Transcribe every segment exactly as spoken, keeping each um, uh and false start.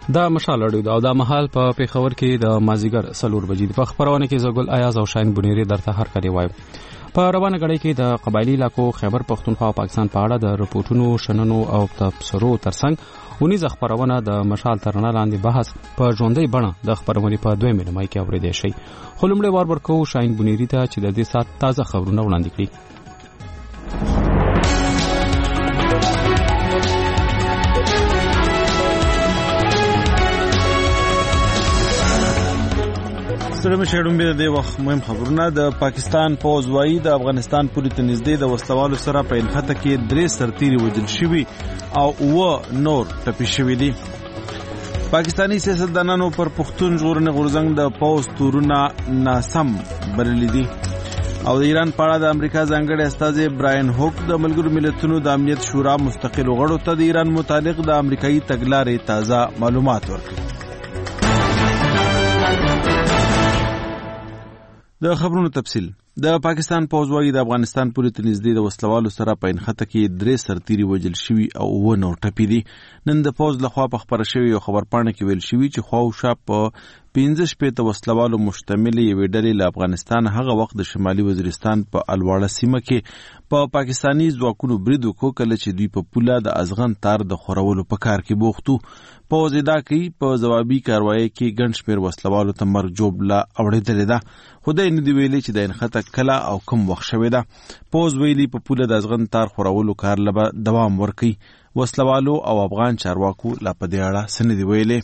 دا مشال اړیو او دا مهال په پیښور کې د مازیګر سلور بجې په خبرونه کې زګل ایاز او شاین بنيري درته هر کړي وای. په روانه غړي کې د قبایلی علاقو خیبر پختونخوا او پاکستان په اړه د رپورټونو شننو او تبصرو ترڅنګ اونیز خبرونه د مشال ترنه لاندې بحث په ژوندۍ بڼه د خبرونې په دوه مې کې اوریدل شي. خو لمړی وار ورکو شاین بنيري ته چې د دې سات تازه خبرونه وړاندې کړي. سره شړم به د وخت مهم خبرونه. د پاکستان پوز وایي د افغانستان پوری ته نږدې د وسلوالو سره په انخته کې درې سرتیري وژل شوي او و نور ټپي شوي دي. پاکستانی سیاستدانانو پر پښتون ژغورنې غورځنګ د پوز تورونه ناسم بللي دي او د ایران په اړه د امریکا ځانګړي استازي براین هوک د ملګرو ملتونو د امنیت شورا مستقل غړو ته د ایران متعلق د امریکایي تګلارې تازه معلومات ورکړي. د خبرونو تفصیل. د پاکستان پوز وایي د افغانستان پوری ته نږدې د وسلوالو سره په انخته کې درې سرتیري وژل شوي او و نور ټپي دي. نن د پوز لخوا په خبره شوې یو خبرپاڼه کې ویل شوي چې خواوشا په پنځه شپېته وسلوالو مشتمل یوې ډلې له افغانستان هغه وخت د شمالي وزیرستان په الواړه سیمه کې په پاکستانی ځواکونو برید وکړ کله چې دوی په پوله د ازغن تار د خورولو په کار کې بوختو. پوز ادعا کوي په ځوابي کاروایی کې ګڼ شمېر وسلوالو ته مرګ جوړه اورېدلې ده. خدای نه دی ویلي چې د انخته کله او کم وخت شوې ده. پوز ویلي په پوله د ازغن تار خورولو کار لبه دوام ورکوي. وسلوالو او افغان چارواکو لا په دې اړه څه نه دي ویلي.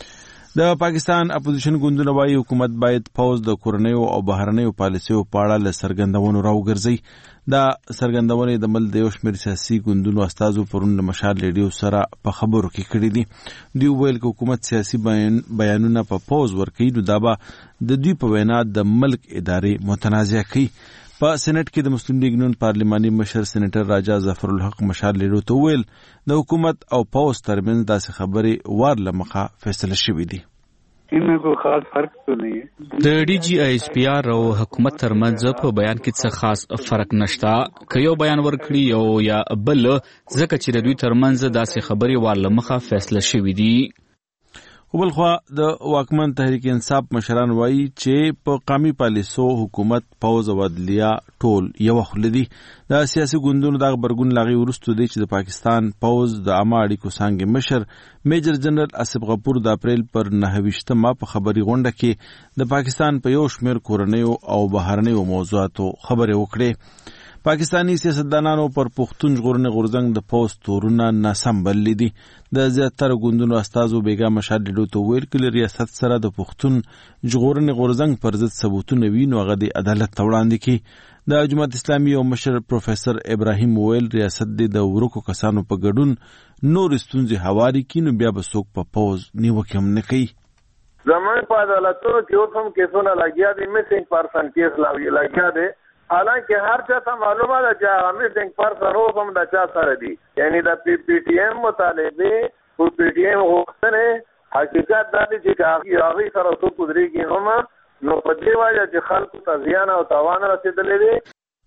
د پاکستان اپوزیشن ګوندونه وايي حکومت باید پوز د کورنیو او بهرنیو پالیسیو په اړه له څرګندونو راوګرځي. دا څرګندونې د ملک د یو شمېر سیاسي ګوندونو استازو پرون د مشال ریډیو سره په خبرو کې کړي دي. دوی ویل چې حکومت سیاسي بیانونه په پوز ورکوي نو دا به د دوی په وینا د ملک ادارې متنازع کوي. په سېنات کې د مسلم لیگ نون پارلماني مشر سېنیټر راجا ظفر الحق مشال ریډیو ته ویل د حکومت او پوز ترمنځ داسې خبرې وار له مخه فیصله شوې دي. इनमें कोई खास फर्क तो नहीं है. د डी جی ایس پی آر او حکومت ترمنځ په بیان کې څه خاص فرق نشته. که یو بیان ورکړي یو یا بل ځکه چې د دوی ترمنځ داسې خبرې وار له مخه فیصله شوې دي. خو بل خوا د واکمن تحریک انصاف مشران وایي چې په قومي پالیسو حکومت پوز او عدلیه ټول یو خل دي. د سیاسي ګوندونو د خبرګون لاغي ورستو دي چې د پاکستان پوز د عامه اړیکو څنګه مشر میجر جنرال اسف غفور د اپریل پر نهه په خبري غونډه کې د پاکستان په یو شمېر کورنیو او بهرنیو موضوعاتو خبرې وکړې. پاکستانی سیاستدانانو پر پښتون ژغورنې غورځنګ د پوز تورونه ناسم بللي دي. د زیاتره ګوندونو استازو بیګا مشال ډیډو ته ویل چې ریاست سره د پښتون ژغورنې غورځنګ پر ضد ثبوتونه وي نو هغه د عدالت ته وړاندې کړي. د جماعت اسلامي او مشر پروفیسر ابراهیم ویل ریاست د ورکو کسانو په ګډون نور ستونزې هواري کړي نو بیا به څوک په پوز نیوکه هم نه کوي. زموږ په عدالتونو کې اوس هم کیسونه لګیا دي. مسنګ پرسن کیس لګیا دی. حالانکه هر چا ته معلومه ده چې مسنګ پرسن اوس هم د چا سره دي. یعنی د پی پی ټی ایم مطالبه او پی ټی ایم غوښتنې حقیقت دا دی چې هغه سره څوک ودرېږي هم نو په دې وجه چې خلکو ته زیان او تاوان رسېدلی دی.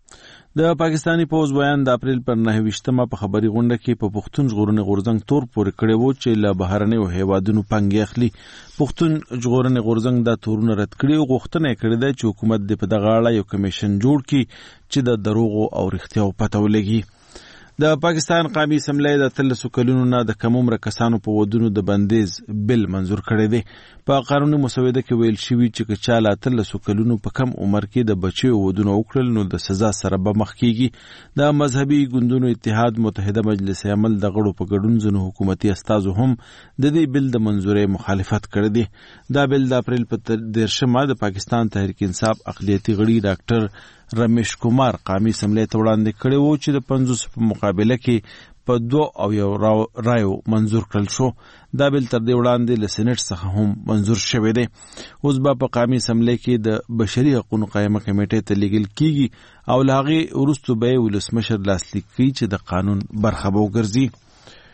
د پاکستانی پوز بیان د اپریل پر نهه په خبري غونډه کې په پښتون ژغورنې غورځنګ تور پورې کړی وو چې له بهرنیو هیوادونو پنګې اخلي. پښتون ژغورنې غورځنګ دا تورونه رد کړي او غوښتنه یې کړې ده چې حکومت دې په دغه اړه یو کمیشن جوړ کړي چې د دروغو او رښتیاو پته ولګي. د پاکستان قومي اسمبلی د اتلسو کلونو نه د کم عمره کسانو په ودونو د بندیز بل منظور کړی دی. په قانوني مسوده کې ویل شوي چې که چا له اتلسو کلونو په کم عمر کې د بچیو ودونه وکړل نو د سزا سره به مخ کیږي. د مذهبي ګوندونو اتحاد متحده مجلس عمل د غړو په ګډون ځینو حکومتي استازو هم د دې بل د منظورۍ مخالفت کړی دی. دا بل د اپریل په دیرشمه د پاکستان تحریک انصاف اقلیتي غړي ډاکټر رمیش کمار قومي اسمبلی ته وړاندې کړی وو چې د پنځوس په مقابله کې په دوه او یو رایو منظور کړل شو. دا بل تر دې وړاندې له سېنات څخه هم منظور شوی دی. اوس به په قومي اسمبلی کې د بشري حقوقو قائمه کمیټې ته لیږل کیږي او له هغې وروسته به یې ولسمشر لاسلیک کوي چې د قانون برخه به وګرځي.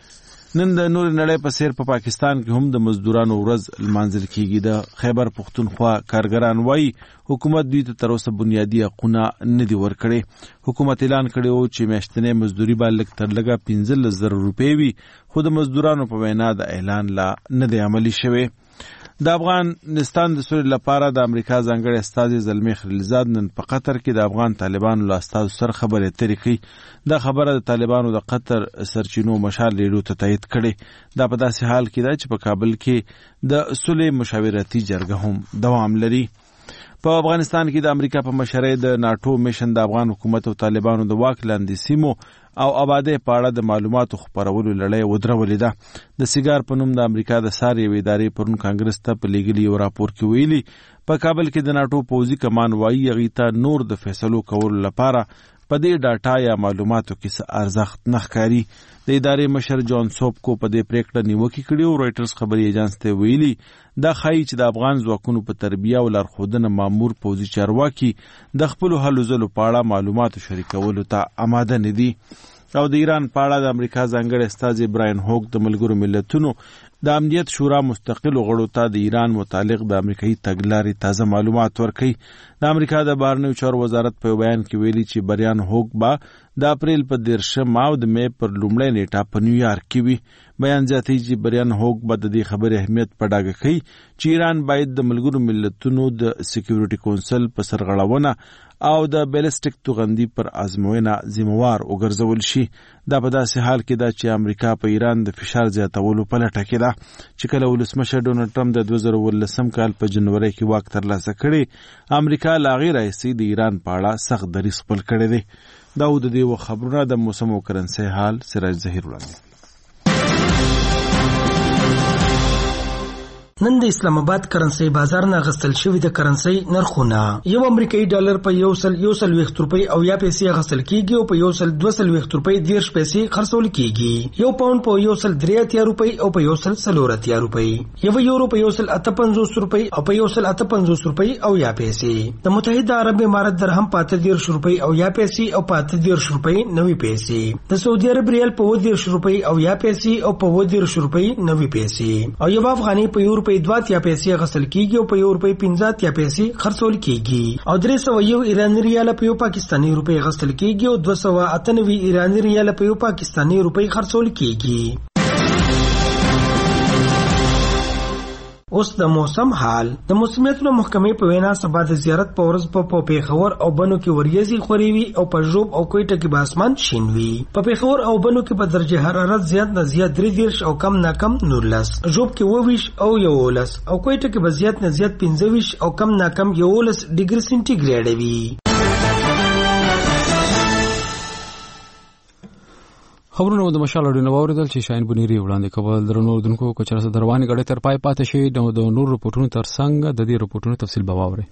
نن د نور نړۍ په سیر په پا پاکستان کې هم د مزدورانو ورځ لمانځل کیږي. د خیبر پختونخوا کارګران وایي حکومت دوی ته تر اوسه بنیادی حقونه نه دي ورکړي. حکومت اعلان کړی و چې میاشتنۍ مزدوري به لږ تر لږه پنځلس زره روپۍ وي، خو د مزدورانو په وینا د اعلان لا نه دی عملي شوی. د افغانستان د سولې لپاره د امریکا ځانګړی استازی زلمي خلیلزاد نن په قطر کې د افغان طالبانو له استازو سره خبرې اترې کوي. دا خبره د طالبانو د قطر سرچینو مشال ریډیو ته تایید کړې. دا په داسې حال کې ده چې په کابل کې د صلح مشاورتي جرګه هم دوام لري. په افغانستان کې د امریکا په مشرۍ د ناټو میشن د افغان حکومت او طالبانو د واک لاندې سیمو او آبادی په اړه د معلوماتو خپرولو لړۍ ودرولې ده. د سیګار په نوم د امریکا د سار یوې ادارې پرون کانګرس ته په لیږلي یو راپور کې ویلي په کابل کې د ناټو پوځي کمان وایي هغې ته نور د فیصلو کولو لپاره په دې ډاټا یا معلوماتو کې څه ارزښت نه ښکاري. د ادارې مشر جان سوبکو په دې پریکړه نیوکې کړې او رویټرز خبري ایجنس ته ویلي دا ښایي چې د افغان ځواکونو په تربیه او لارښودنه مامور پوځي چارواکي د خپلو هلو ځلو په اړه معلوماتو شریکولو ته آماده نه دي. او د ایران په اړه د امریکا ځانګړی استازی براین هوک د ملګرو ملتونو د امنیت شورا مستقلو غړو ته د ایران متعلق د امریکایي تګلارې تازه معلومات ورکوي. د امریکا د بهرنیو چارو وزارت په بیان کې ویلي چې بریان هوک به د اپریل په دیرشم او د مې پر لومړۍ نیټه په نیویارک کې وي. بیان زیاتوي چې بریان هوک به د دې خبرې اهمیت په ډاګه کوي چې ایران باید د ملګرو ملتونو د سکیورټي کونسل په سرغړونه او د بیلسټیک توغندي پر ازموینه ذمہوار وګرځول شي. دا په داسې حال کې ده چې امریکا په ایران د فشار زیاتولو په لټه کې ده. چې کله ولسمشر ډونالډ ټرمپ د دوه زره ولسم کال په جنوري کې واک ترلاسه کړی، امریکا له هغې راهیسې د ایران په اړه سخت دریځ خپل کړی دی. دا و د دې خبرونه د موسم او کرنسۍ حال سراج ظهیر وړاندې. نن د اسلام آباد کرنسۍ بازار نه غستل شوی د کرنسۍ نرخونه یو امریکایي ډالر په یو سل یو سل ویخت روپۍ او یا پیسې غستل کیږي او په یو سل دوه سل ویخت روپۍ دیرش پیسې خرڅول کیږي. یو پاوند په یو سل درې اتیا روپۍ او په یو سل څلور اتیا روپۍ. یو یورو په یو سل اته پنځوس روپۍ او په یو سل اته پنځوس روپۍ او یا پیسې. د متحده عرب امارات درهم په اته دیرش روپۍ او یا پیسې او په اته دیرش روپۍ نوي پیسې. د سعودي عرب ریال په اووه دیرش روپۍ او یا پیسې او په اووه دیرش روپۍ نوي پیسې. او یو افغاني په یو روپۍ دوه اتیا پیسې غسل کیږي او په یو روپۍ پنځه اتیا پیسې خرڅول کیږي. او درې سوه یو ایراني ریال په یو پاکستاني روپۍ غسل کیږي او دوه سوه اته نوي ایراني ریال په یو پاکستاني روپۍ خرڅول کیږي. اوس د موسم حال. د موسمیاتو محکمې په وینا سبا د زیارت په ورځ په پیښور او بنو کې وریځي خوري وي او په ژوب او کوټه کې به اسمان شین وي. په پیښور او بنو کې په درجه حرارت زیات نه زیات درې دیرش او کم نه کم نورلس، ژوب کې اووه ویشت او یولس او کوټه کې به زیات نه زیات پنځه ویشت او کم نه کم یولس ډیګري سنټیګریډ وي. خبرونه د مشال اړه نو اوریدل چې شاین بنيري وړاندې کول درنو دونکو کو چرته دروانې غړې تر پای پاتې شي د نور رپورټونو تر څنګه د دې رپورټونو تفصیل به واوري.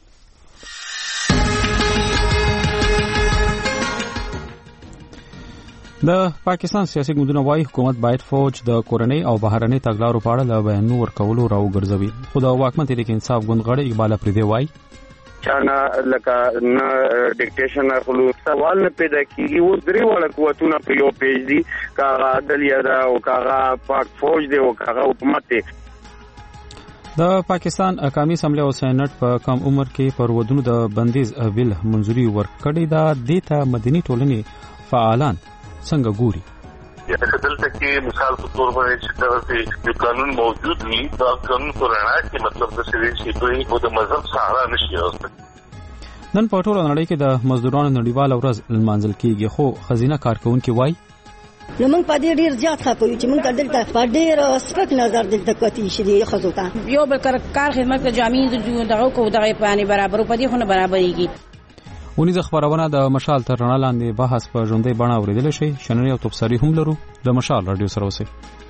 د پاکستان سیاسي ګوندونه وايي حکومت باید فوج د کورنۍ او بهرنۍ تګلارو په اړه له بیانونو ورکولو راوګرځوي. خو د واکمن تحریک انصاف ګوند غړی اقبال افریدی وايي چانا لکه نه ډیکټیشن خلو سوال نه پیدا کیږي. و درې وړ قوتونه په یو پیج دي، کاغه عدلیه ده او کاغه پاک فوج دی او کاغه حکومت دی. د پاکستان قومي اسمبلی او سېنات په کم عمر کې پر ودونو د بندیز بل منځوري ورکړی دا دیتا مدني ټولنې فعالان څنګه ګوري. دلته کې مثال په تور باندې چې د قانون موجود وي دا قانون په رڼا کې مطلب د سوي شي په د مذهب سهارا نشي اوسه. نن په ټوله نړۍ کې د مزدورانو نړیواله ورځ لمانځل کیږي، خو خزینه کارکونکو وايي نو موږ په دې ډیر زیات خپو چې موږ دلته په ډیر سپک نظر دلته کوتي شي خزو ته یو بل کار خدمت د جامع دغه کو دغه پانی برابر په دې خونه برابرېږي. ونیزه خبرونه د مشال تر رڼا لاندې بحث په ژوندۍ بڼه اوریدل شي. شننې او تبصرې هم لرو. د مشال رادیو سره اوسئ.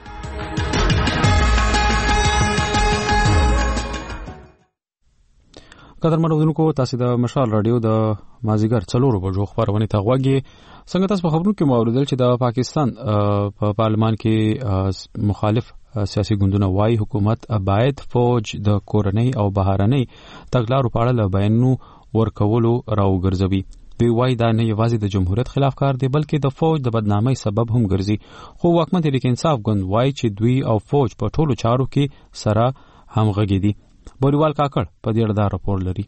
قدرمنو دونکو تاسو د مشال رادیو د مازیګر څلورو بجو خبرونه ته غوږی. څنګه تاسو په خبرونو کې موریدل چې د پاکستان په پارلمان کې مخالف سیاسي ګوندونه وايي حکومت باید فوج د کورنۍ او بهرنۍ تګلارو په اړه بیانونه ورکولو راوګرځوي. دوی وایي دا نه یوازې د جمهوریت خلاف کار دی بلکې د فوج د بدنامۍ سبب هم ګرځي خو واکمن تحریک انصاف ګوند وایي چې دوی او فوج په ټولو چارو کې سره همغږي دي. بوریوال کاکړ په دې اړه دا راپور لري.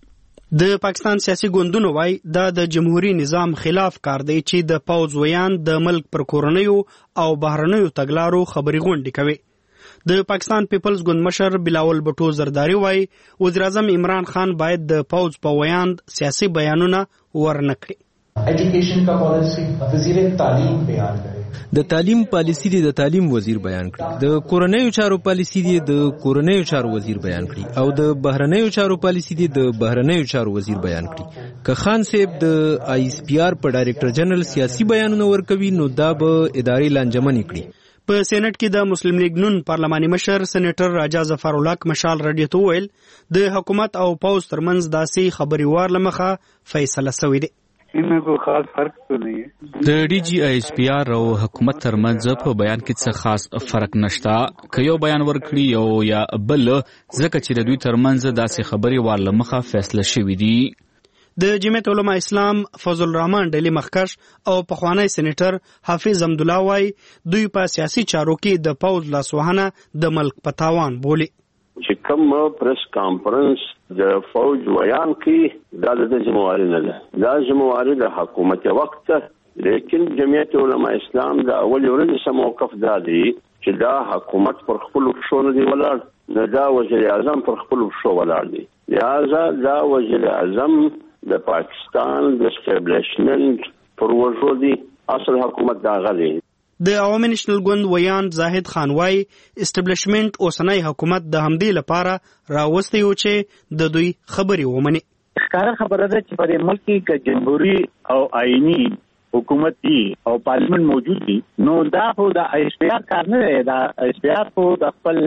د پاکستان سیاسي ګوندونو وایي دا د جمهوریت نظام خلاف کار دی چې د پوځ ویان د ملک پر کورنیو او بهرنیو تګلارو خبري غونډې کوي. د پاکستان پیپلز ګوند مشر بلاول بټو زرداری وایي وزیر اعظم عمران خان باید د پوځ په ویاند سیاسي بیانونه ورنکړي. ایجوکیشن کا پالیسی وزیر تعلیم بیان کړي، د تعلیم پالیسی دی د تعلیم وزیر بیان کړي، د کورنیو چارو پالیسی دی د کورنیو چارو وزیر بیان کړي او د بهرنیو چارو پالیسی دی د بهرنیو چارو وزیر بیان کړي. که خان صاحب د آی اس پی آر په ډایریکټر جنرال سیاسي بیانونه ورکوي نو دا به ادارې لانجمن کړي. په سېنات کې د مسلم لیگ نون پارلماني مشر سېنیټر راجا ظفر الله مشال رادیو ته ویل د حکومت او پوز ترمنځ داسې خبري وار لمخه فیصله شوې ده. इनमें कोई खास फर्क तो नहीं है. د ډي جی آی اس پی آر او حکومت ترمنځ په بیان کې څه خاص فرق نشته. که یو بیان ورکړي یو یا بل ځکه چې د دوی ترمنځ داسې خبري وار لمخه فیصله شوې دي. د جمعیت علماء اسلام فضل الرحمن ډلی مخکش او پخوانی سېنیټر حافظ حمد الله وای دوی په سیاسي چارو کې د پوز لاسوهنه د ملک په تاوان بولي. چې کوم پریس کانفرنس د فوج ویان کې دا د ذمہواری نه ده، دا ذمہواری د حکومت وخت ده، لیکن جمعیت علماء اسلام د اول ورځې سم موقف دا دی چې دا حکومت پر خپل پښو نه دی ولاړ، نه دا وزیر اعظم پر خپل پښو ولاړ دی. لہذا دا وزیر اعظم د پاکستان د اسټابلیشمنت پر وجو دی، اصل حکومت دا غلي. د عوامي نېشنل ګوند ویان زاهد خان وای اسټابلیشمنت اوسنۍ حکومت د همدې لپاره راوستي و چې د دوی خبري ومني. ښکاره خبره ده چې په ملک کې جمهوریت او آئینی حکومت دی او پارلیمنت موجود دی، نو دا خو د اختیار کار نه دی، دا اختیار خو د خپل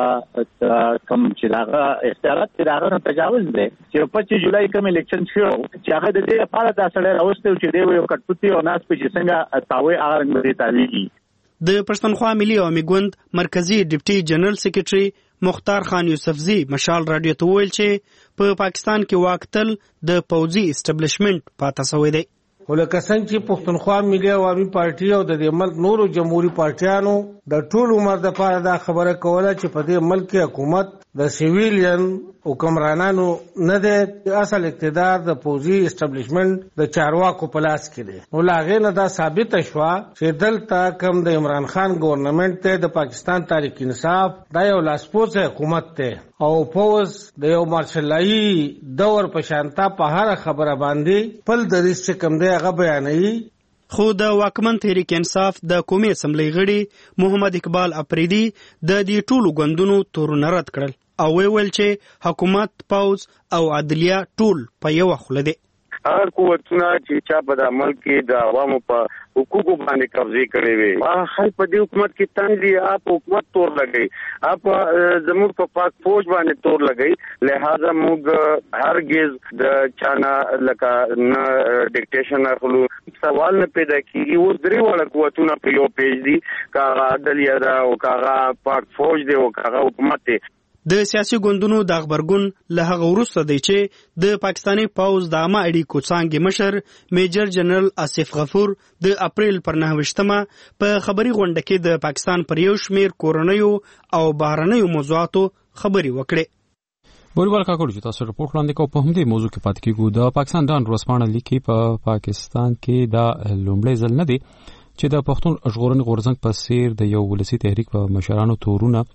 کم چې داغه اختیارات چې داغه تجاوز دی. چې په پچیس جولای کوم الیکشن شو چې هغه د دې لپاره دا سړی راوستي چې دی یو کټپوتی او ناس په چې څنګه تاوي هغه رنګ تاویږي. د پښتونخوا ملي عوامي ګوند مرکزی ډیپټي جنرال سیکریټري مختار خان یوسفزی مشال رادیو ته ویل چې په پاکستان کې واک تل د پوځي اسټابلیشمنت پاتې شوی دی. ولکه څنګه چې پښتونخوا ملي عوامي پارټي او د دې ملک نورو جمهوریت پارټیانو د ټول عمر د پاره دا خبره کوله چې په دې ملک کې حکومت د سیویلین حکمرانانو نه دی، اصل اقتدار د پوځي اسټابلیشمنت د چارواکو په لاس کې دی. نو لا هغې نه دا ثابته شوه چې دلته کوم د عمران خان ګورنمنټ دی د پاکستان تحریک انصاف دا یو لاسپوڅی حکومت دی او پوز د یو مارشلایي دور په شانته په هره خبره باندې خپل دریځ چې کوم دی هغه بیانوي. خو د واکمن تحریک انصاف د قومي اسمبلی غړي محمد اقبال اپریدي د دې ټولو ګوندونو تورونه رد کړل او ویل چې حکومت، پوز او عدلیه ټول په یوه خوله دي. هر قوتونه چې چا په د ملک کې د عوامو په حقوقو باندې قبضې کړې وي، هر په دې حکومت کې تنګ دي، آپ حکومت تور لګي، آپ زموږ په پاک فوج باندې تور لګي. لہذا موږ هرگز د چانا لکه نه ډیکټیشن اخلو، سوال نه پیدا کیږي. و درې وړ قوتونه په یو پیج دي، کاغه عدلیه ده او کاغه پاک فوج دی او کاغه حکومت دی. د سیاسي ګوندونو د خبرګون له هغه وروسته دی چې د پاکستاني پوز د عامه اړیکو څانګې مشر میجر جنرال آصف غفور د اپریل پر نهه ویشتمه په خبري غونډه کې د پاکستان پر یو شمېر کورنیو او بهرنیو موضوعاتو خبري وکړې. بوریوال کاکړ چې تاسو رپورټ وړاندې کوو په همدې موضوع کې پاتې کېږو. د پاکستان ډان ورځپاڼه لیکي په پاکستان کې دا لومړی ځل نه دی چې د پښتون ژغورنې غورځنګ په څیر د یو ولسي تحریک په مشرانو تورونه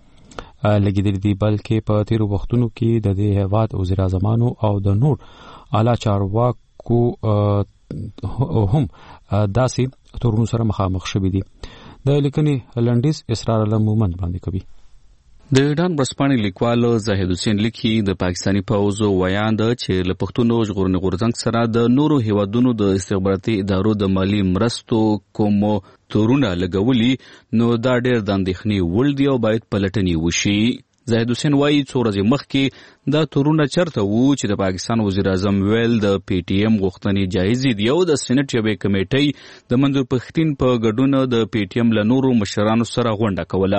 لګیدل دي، بلکې په تیرو وختونو کې د دې هیواد وزیر اعظمانو او د نور اعلی چارواکو هم داسې تورونو سره مخامخ شوي دي. د لیکنې لنډیز اسرار الله مومند باندې کوي. د ډان ورځپاڼې لیکوال زاهد حسین لیکي د پاکستاني پوځ ویاند چې له پښتون ژغورنې غورځنګ سره د نورو هیوادونو د استخباراتي ادارو د مالی مرستو کوم تورونه لګولي نو دا ډېر د اندېښنې وړ دي او باید پلټنې وشي. زاهد حسین وایي څو ورځې مخکې دا تورونه چرته وو چې د پاکستان وزیر اعظم ویل د پی ټی ایم غوښتنې جایزې دي او د سېنات یوې کمیټۍ د منظور پښتین په ګډون د پی ټی ایم له نورو مشرانو سره غونډه کوله.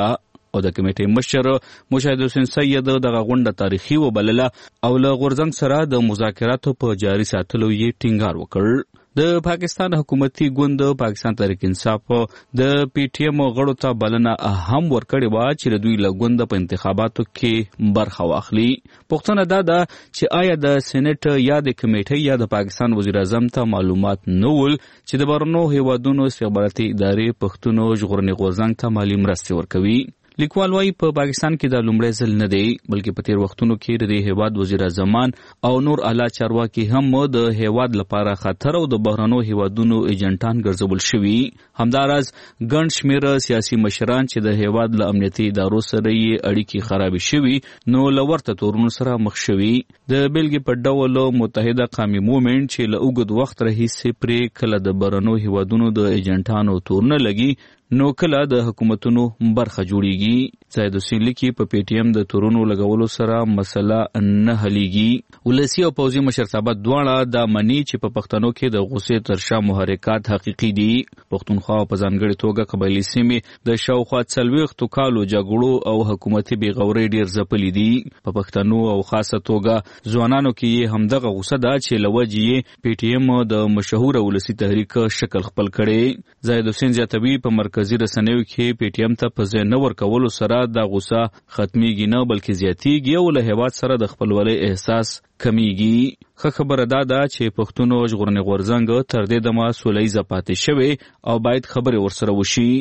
او د کمیټې مشر مشاهد حسین سید دغه غونډه تاریخي وبلله او له غورځنګ سره د مذاکراتو په جاري ساتلو یې ټینګار وکړ. د پاکستان حکومتي ګوند پاکستان تحریک انصاف د پی ټی ایم غړو ته بلنه هم ورکړې وه چې د دوی له ګوند په انتخاباتو کې برخه واخلي. پوښتنه دا ده چې آیا د سېنیټ یا د کمیټې یا د پاکستان وزیر اعظم ته معلومات نه ول چې د بهرنیو هیوادونو استخباراتي ادارې پښتون ژغورنې غورځنګ ته مالي مرستې ورکوي. لیکوال وايي په پاکستان کې د لومړي ځل نه دی بلکې په تیر وختونو کې د هیواد وزیر اعظمان او نور اعلی چارواکي هم د هیواد لپاره خطر او د بهرنیو هیوادونو ایجنټان ګرځول شوي. همداراز ګڼ شمېر سیاسي مشران چې د هیواد له امنیتي ادارو سره یې اړیکې خرابې شوي نو له ورته تورونو سره مخ شوي. د بېلګې په ډول متحده قومي مومنټ چې له اوږد وخت راهیسې پرې کله د بهرنیو هیوادونو د ایجنټانو تورونه لګي نو کله د حکومتونو برخه جوړیږي. زاید حسین لیکي په پی ټی ایم د تورونو لګولو سره مسله نه حلیږي. ولسی او پوځي مشرتابه دواړه دا مني چې په پښتنو کې د غصې تر شا محرکات حقیقي دي. پښتونخوا په ځانګړې توګه قبایلي سیمې د شاوخوا څلوېښتو کالو جګړو او حکومتي بېغورۍ ډېر ځپلي دي. په پښتنو او خاصه توګه ځوانانو کې یې همدغه غصه ده چې له وجې یې پی ټی ایم د مشهوره ولسي تحریک شکل خپل کړی. زاید حسین زیاتوي په مرکزي رسنیو کې پی ټی ایم ته په ځای نه ورکولو سره دا غصه ختمیږي نه بلکې زیاتیږي او له هیواد سره د خپلولۍ احساس کمیږي. ښه خبره دا ده چې پښتون ژغورنې غورځنګ تر دې دمه سوله ییزه پاتې شوی او باید خبرې ورسره وشي.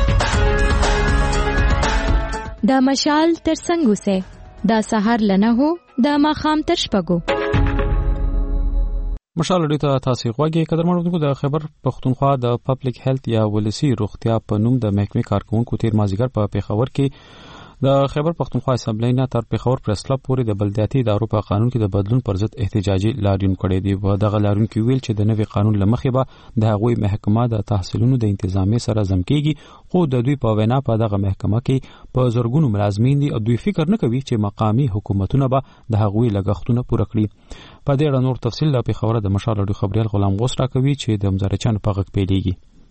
دا مشال تر څنګ اوسئ دا سهار له نهو دا ماښام تر شپږو. مشال لري ته تاسو غواګي قدرمنونکو د خبر پښتونخوا د پبلک هیلث یا ولسی روغتیا په نوم د محکمې کارکونکو تیر مازیګر په پیښور کې د خبر پښتونخوا اسمبلی نه تر پیښور پریس کلب پورې د بلدیاتي ادارو په قانون کې د بدلون پر ضد احتجاجي لاریون کړی دی. و دغه لاریون کې ویل چې د نوي قانون لمخې به د هغوی محکمه د تحصیلونو د انتظامی سره زم کېږي خو د دوی په وینا په دغه محکمه کې په زرګونو ملازمین دي او دوی فکر نه کوي چې مقامي حکومتونه به د هغوی لګښتونه پوره کړي. په دې اړه نور تفصیل د پیښور د مشال اډو خبريال غلام غوس را کوي چې د مزارچانو په غږ پیلېږي.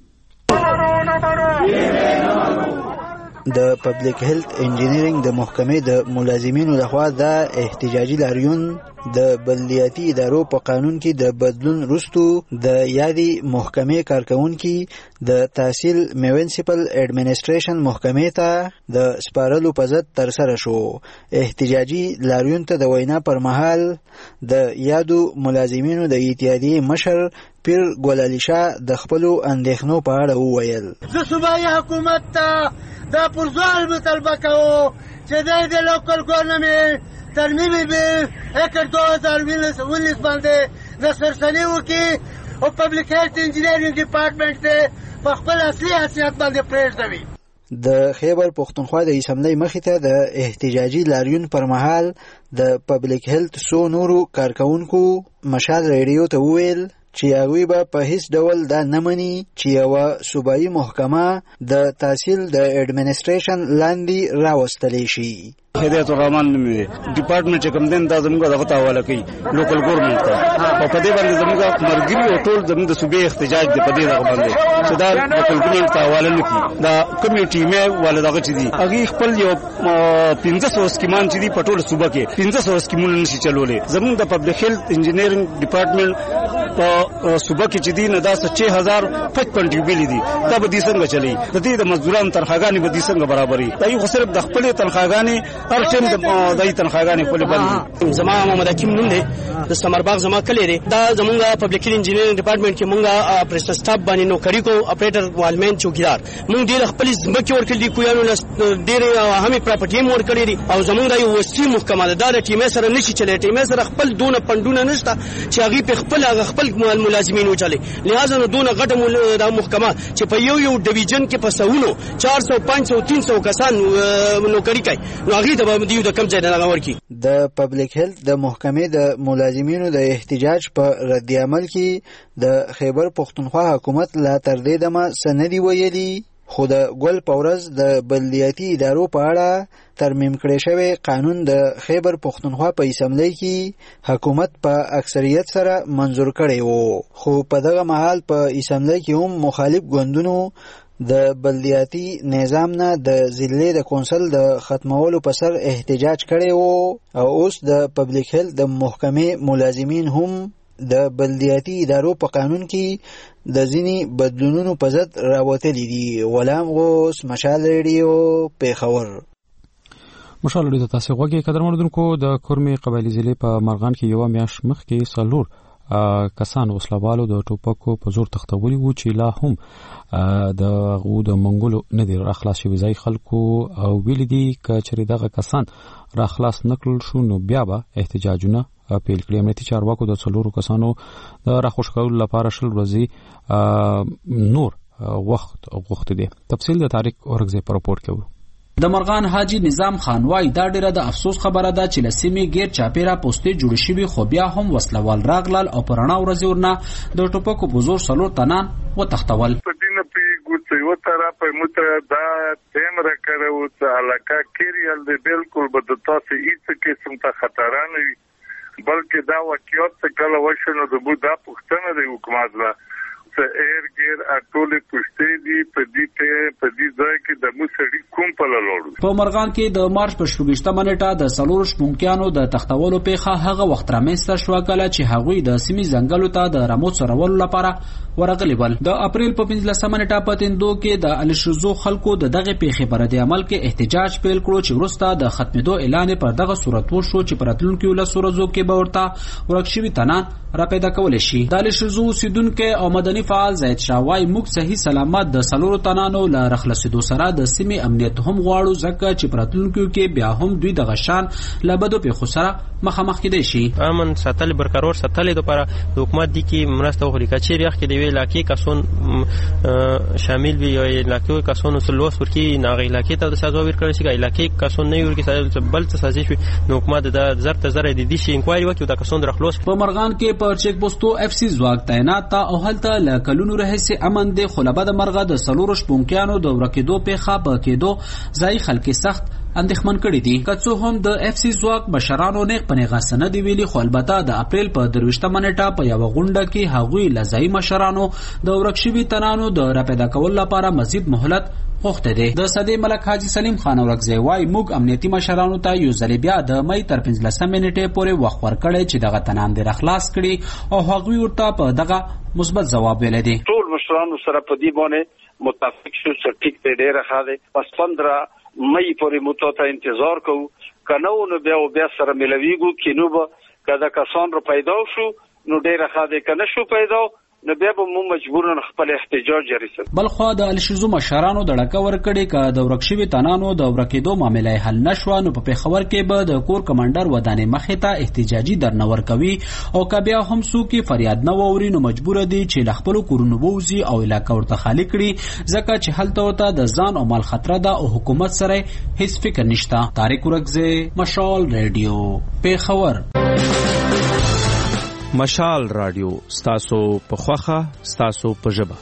د پبلک هیلث انجینرینګ د محکمې د ملازمینو لخوا د احتجاجي لاریون د بلدیاتي ادارو په قانون کې د بدلون وروسته د یادي محکمې کارکونکو د تحصیل میونسپل اډمنسټریشن محکمې ته د سپارلو په ضد ترسره شو. احتجاجي لاریون ته د وینا پر مهال د یادو ملازمینو د اتحادیې مشر پیر ګولالی شاه د خپلو اندېښنو په اړه وویل. زه صوبایي حکومت ته دا پرځوال مطالبه کوم چې د لوکل ګورنمنټ ترمیم به اکر دو هزار ونیس باندې د سرسنی وکي او پبلک هیلث انجینرینګ ډپارټمنټ ته په خپل اصلي حیثیت باندې پرېږدوي. د خیبر پښتونخوا د اسمبلی مخې ته د احتجاجي لاریون پر مهال د پبلک هیلث سو نورو کارکونکو مشال ریډیو ته وویل چې هغوی به په هیڅ ډول دا نه مني چې یوه صوبایي محکمه د تحصیل د اډمنسټریشن لاندې راوستلی شي. هدایت الرحمن نومي ډپارټمنټ چې کوم دین دا زموږ دغه ته حواله کوي لوکل ګورنمنټ ته او په دې باندې زموږ مرګري او ټول زموږ د صوبې احتجاج دی په دې دغه باندې چې دا لوکل ګورنمنټ ته حواله نه کوي. دا کمیټي مې ول دغه چې دي هغه خپل یو پنځه سوه سکیمان چې دي په ټول صوبه کې پنځه سوه سکیمونه نشي چلولې. زموږ د پبلک هیلث انجینرینګ ډپارټمنټ په صوبه کې چې دي نه دا څه هزار پچپن ټیوبلې دي دا به دې څنګه چلی د دې د مزدورانو تنخواګانې به دې څنګه برابرې دا یو صرف د خپل تنخواګانې هر ټیم د دای تنخواګانې خپل بل. زما محمد حکیم نوم دی د سمرباغ زما کلی دی. دا زمونږ پبلک انجینرینګ ډپارټمنټ کې مونږه پریس سټاف باندې نوکری کو اپریټر والمن چوکیدار مونږ ډیر خپل ځمکې ورکړي دي کویانو ډیر همي پراپرټي مور کړی دي او زمونږ یو وسیع محکمه ده د ټیم سره نشي چلې ټیم سره خپل دونه پندونه نشته چې هغه په خپل هغه خپل ملازمین وچلي. لہذا نو دونه غټه د محکمه چې په یو یو ډیویژن کې په سونو چار سو پنځه سو تین سو کسان نوکری کوي نو هغه د دیو د کم ځای نه ورکی. د پبلک هیلث د محکمې د ملازمینو د احتجاج په رد عمل کې د خیبر پښتونخوا حکومت لا تر دې دمه سندي ویلي خو د ګل پورز د بلدیاتي ادارو په اړه ترمیم کړی شوی قانون د خیبر پښتونخوا په اسمبلی کې حکومت په اکثریت سره منظور کړی وو خو په دغه مهال په اسمبلی کې هم مخالف ګوندونو د بلدیاتي نظام نه د ضلعې د کونسل د ختمولو په سر احتجاج کړی و او اوس د پبلک هیلث د محکمې ملازمین هم د بلدیاتي ادارو په قانون کې د ځینې بدلونونو په ضد راوتلي دي. غلام غوث، مشال ریډیو، پیښور. مشال ریډیو ته تاسو غوږی قدرمنونکو. د کورمې قبایلي ضلع په مرغان کې یو میاشت مخکې څلور کسان وسلوالو د ټوپکو په زور تختولي وو چې لا هم د غو د منګولو نه دي راخلاص شوي. ځای خلکو او ویل دي که چېرې دغه کسان راخلاص نکړل شو نو بیا به احتجاجونه پیل کړي. امنیتي چارواکو د څلورو کسانو د راخوش کولو لپاره شل ورځې نور وخت غوښتی دی. تفصیل د طارق اورګزی په راپور کې ورو. د مرغان حاجی نظام خان وای دا ډیره د افسوس خبره ده چې لسیمې غیر چاپیرا پوسټې جوړ شوي خو بیا هم وسلوال راغلل او پرانا ورځ ورنه د ټوپکو په زور څلور تنان وتښتول. په دینه په ګوتې و طرفه متره دا تیم را کړو چې علاقه کېریال دی بالکل به د تاسو هیڅ قسم ته خطر نه وي بلکې دا واقعیت څه کله وشنه د بو دا پښتنه د حکومت لا ایر ګیر اټولې پښتې دي په دې ته په دې ځای کې د موسړي کوم په لورو. په مرغان کې د مارچ په شپږشتمه نیټه د څلور شپونکیانو د تختولو پیښه هغه وخت رامنځته شوه کله چې هغوی د سیمې ځنګلو ته د رمو څرولو لپاره ورغلي ول. د اپریل په پنځلسمه نیټه په تندو کې د الشرزو خلکو د دغه پیښې پر د عمل کې احتجاج پیل کړو چې وروسته د ختمېدو اعلان پر دغه صورت وشو چې پر راتلونکي ولس ورځو کې به ورته ورکشوي تنان را پیدا کول شي. د الشرزو اوسیدونکو او مدني فعال زید شاوای موږ صحیح سلامت د سلورو تنانو له رخلصېدو سره د سیمې امنیت هم غواړو ځکه چې پراتلونکو کې بیا هم دوی د غشان له بدو پیښو سره مخامخ کېدای شي. امن ساتل برقرار ساتل لپاره د حکومت دی کې مرسته وکړي کچې ریخ کې دی وی علاقې کسون شامل وي او علاقې کسون سلوس ورکی ناغې علاقې ته د سازو ورکړل شي علاقې کسون نه ورکی بل څه سازي شي نو حکومت د زر ته زر د دې شي انکوایري وکړي د کسون درخلوص. په مرغان کې په چیک پوسټو اف سی ځواک تعینات او هلته ل کلونو رهسي امن دی خو لبد مرغه د سلور شپونکیانو د ورکېدو پیښه په کېدو ځای خلک سخت اندېښمن کړي دي. که څه هم د اف سی ځواک مشرانو نیغ په نیغه سند دی ویلي خو البته د اپریل په درویشتمه نیټه په یو غونډه کې هغوی له ځای مشرانو د ورک شوي تنانو د راپیدا کولو لپاره مزید مهلت غوښته دي. د صدې ملک حاجی سلیم خان اورګزی وای موږ امنیتي مشرانو ته یو ځل بیا د مې تر پنځلسمې نیټې پورې وخت ورکړی چې دغه تنان دې راخلاص کړي او هغوی ورته په دغه مثبت جواب ویلی دی. ټول مشرانو سره په دې باندې متفق شو چې ټیک ته ډیره ښه دی. پس پندره مې پورې مو ته انتظار کوو که نه و نو بیا بیا سره ملویږو کې نو به که د کسان رو پیدا شو نو ډیره ښه دی که نه شو پیدا نو بیا به مو مجبورن خپل احتجاج جاري ساتو. بلخوا د الشرزو مشرانو د ډکه ورکړي که د ورک شوي تنانو د ورکېدو معامله حل نشوه نو په پیښور کې به د کور کمانډر ودانې مخې ته احتجاجي درنه ورکوي او که بیا هم څوک فریاد نه واوري نو مجبوره دي چې له خپلو کورونو ووځي او علاقه ورته خالي کړي ځکه چې هلته ورته د ځان او مال خطره ده او حکومت سره هیڅ فکر نشته. طارق اورګزی، مشال ریډیو، پیښور. مشال رادیو ستاسو په خوخه ستاسو په ژبه.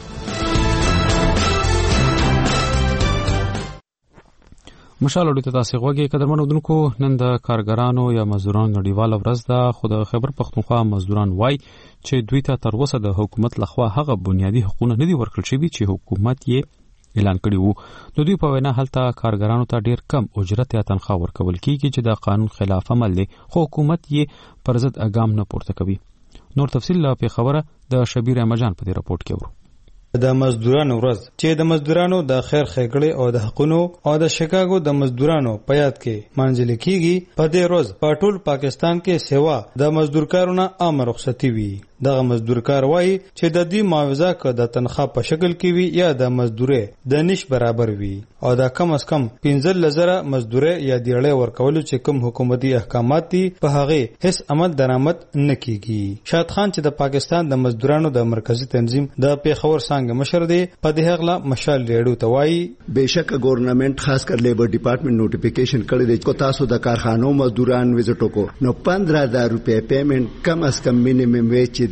مشال رادیو ته تاسو غوږی قدرمنو دونکو نن د کارګرانو یا مزدورانو نړیواله ورځ ده خو د خیبر پښتونخوا مزدوران وای چې دوی ته تر اوسه د حکومت لخوا هغه بنیادی حقوق نه دي ورکړل شوي چې حکومت یې اعلان کړی وو. د دوی په وینا هلته کارګرانو ته ډیر کم اجرت یا تنخواه ورکول کیږي چې د قانون خلاف عمل دی خو حکومت یې پر ضد اقدام نه پورته کوي. نور تفصیل لا په خبره د شبیر احمدجان په دې راپورټ کې ورو. د مزدورانو ورځ چې د مزدورانو د خیر ښېګړې او د حقونو او د شیکاګو د مزدورانو په یاد کې منځل کیږي. په دې ورځ په ټول پاکستان کې سیوا د مزدورکارونو عام رخصتي وي. دغه مزدورکار وایي چې د دې معاوضه که د تنخواه په شکل کې وي یا د مزدورۍ د نش برابر وي او دا کم از کم پنځه لزره مزدورۍ یا دیړۍ ورکولو چې کوم حکومتي احکامات دي په هغې هیڅ عمل درآمد نه کیږي. شاد خان چې د پاکستان د مزدورانو د مرکزی تنظیم د پیښور څانګې مشر دی په دې هغله مشال ریډیو ته وایي بېشکه ګورنمنت خاص کر لیبر ډپارټمنټ نوټیفیکیشن کړی دی چې تاسو د کارخانو مزدوران وزټ وکړو نو پندرہ ہزار روپے پیمنٹ کم از کم مینیمم ویج چې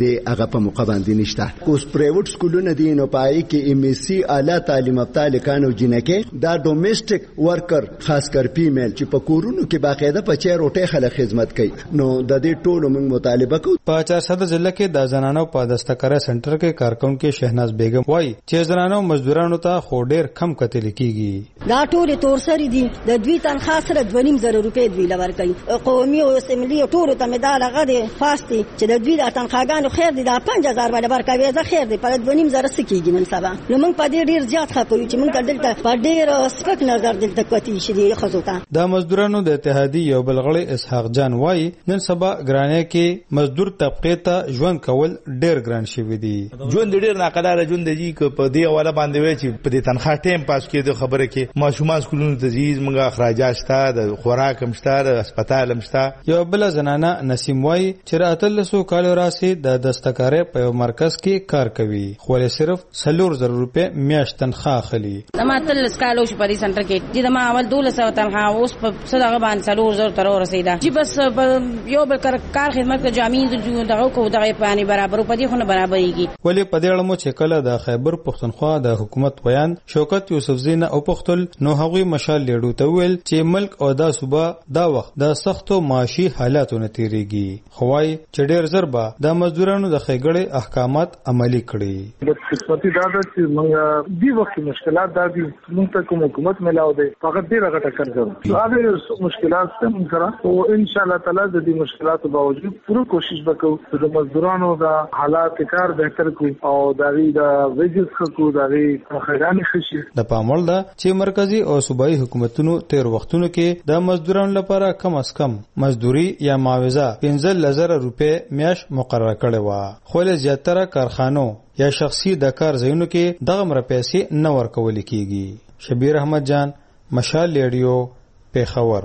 دی هغه په موقع باندې نشته. اوس پرایویټ سکولونه دي نو پای کې ام اس سی اعلی تعلیم یافته لکانو جنکه دا ډومېسټک ورکر خاص کر فیمیل چې په کورونو کې باقاعده په چیر روټه خلک خدمت کوي نو د دې ټولو موږ مطالبه کوو. په چارسده ضلع کې د زنانو په دستکارۍ سنټر کې کارکونکو شهناز بیگم وایي چې زنانو مزدورانو ته خو ډیر کم کتل کیږي. دا ټول تورسری دي د دوی تنخواه سره دوه نیم زره روپۍ دوی لور کوي. قومي او سیملي ټول ته مدال هغه دي فاستي چې د دوی د تنخواګانو خیر دي دا پنځه هزار باندې ورکوي زه خیر دي په دوه نیم زره سکیږي نن سبا. نو موږ په دې ډیر زیات خپوي چې موږ دلته په ډیر سپک نظر دلته کوتي شي خزو ته. د مزدورانو د اتحادیې یو بلغړی اسحاق جان وایي نن سبا ګرانه کې مزدور طبقه ته ژوند کول ډیر ګران شوی دی. ژوند ډیر ناقدار ژوند دی چې په دې حواله باندې وای چې په دې تنخواه ټیم پاس کې د خبره کې ماشومان سکولونو ته ځي موږ اخراجات شته د خوراک هم شته د هسپتال هم شته. یو بل زنانه نسیم وای چې راتلسو کال راسي د دستکارۍ په یو مرکز کې کار کوي خو له صرف څلور زره روپۍ میاشت تنخواه اخلي. ما تلس کالو شو په دې سنټر کې چې ما اول دولس سو تنخواه اوس په صدقه باندې څلور زره تر ورسېده چې بس یو بل کار خدمت کې جامع دغه کو دغه پانی برابر په دې خو نه برابرېږي. ولی په دې اړه مو چې کله د خیبر پښتونخوا د حکومت بیان شوکت یوسفزی نه او پختل نو هغوی مشال لیډو ته ویل چې ملک او د صوبه دا وخت د سختو معاشي حالاتو نه تیریږي خوای چې ډیر زر به د مزدورانو د خېګړې احکامات عملی کړي. د خدمتي دا چې موږ دی وخت مشکلات دا دي موږ ته کوم حکومت ملاو دی فقط ډیر غټه کړو هغه مشکلات ته موږ سره او ان شاء الله تعالی د دې مشکلاتو باوجود پوره کوشش وکړو چې د مزدورانو د حالات کار بهتر کړو او د غي د ویجز خلکو د غي خیراني خشي. د پاموړ ده چې مرکزی او صوبایي حکومتونو تیر وختونو کې د مزدورانو لپاره کم از کم مزدوري یا معاوضه پنځه لزر روپۍ میاش مقرره کړې و خو له زیاتره کارخانو یا شخصي د کار ځایونو کې دغه مر پیسې نه ورکول کیږي. شبیر احمد جان مشال ریډیو پیښور.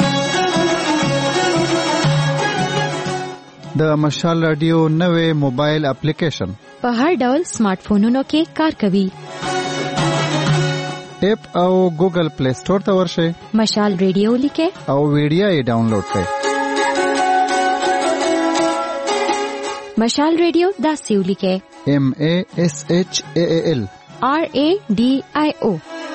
د مشال رادیو نوې موبایل اپلیکیشن په هر ډول سمارټ فونونو کې کار کوي. اپ او ګوګل پلی سٹور ته ورشئ مشال ریډیو لیکه او ویډیو یې ډاونلوډ کړئ. مشال ریډیو دا سیو لیکه ایم ا اس ایچ ا ال آر ا ډی آی او.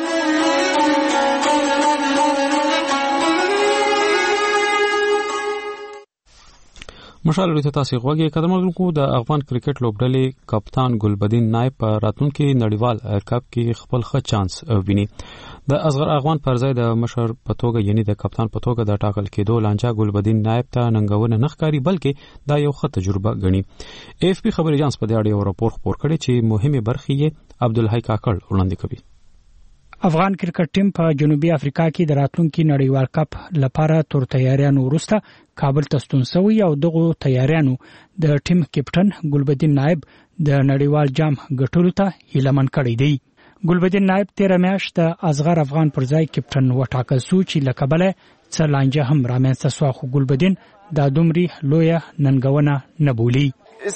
مشال ریډیو تاسو غوږی قدرمنونکو د افغان کرکټ لوبډلې کپتان ګلبدین نایب په راتلونکي نړیوال کپ کې خپل ښه چانس ویني. د اصغر افغان پر ځای د مشر په توګه یعنی د کپتان په توګه د ټاکل کېدو لانجه ګلبدین نایب ته ننګونه نه ښکاري بلکې دا یو ښه تجربه ګڼي. اف پی خبري اجانس په دې اړه یو راپور خپور کړی چې مهمه برخې یې عبدالحی کاکړ وړاندې کوي. افغان کرکټ ټیم په جنوبي افریقا کې د راتلونکي نړیوال کپ لپاره تور تیاریانو وروسته کابل ته ستون شوی او دغه تیاریانو د ټیم کپټن ګلبدین نایب د نړیوال جام ګټلو ته هیلمن کړی دی. ګلبدین نایب تیر میاشت د اصغر افغان پر ځای کپټن وټاکل شو چې لکبله څه لانجه هم رامنځته شو خو ګلبدین دا دومره لویه ننګونه نه بولی.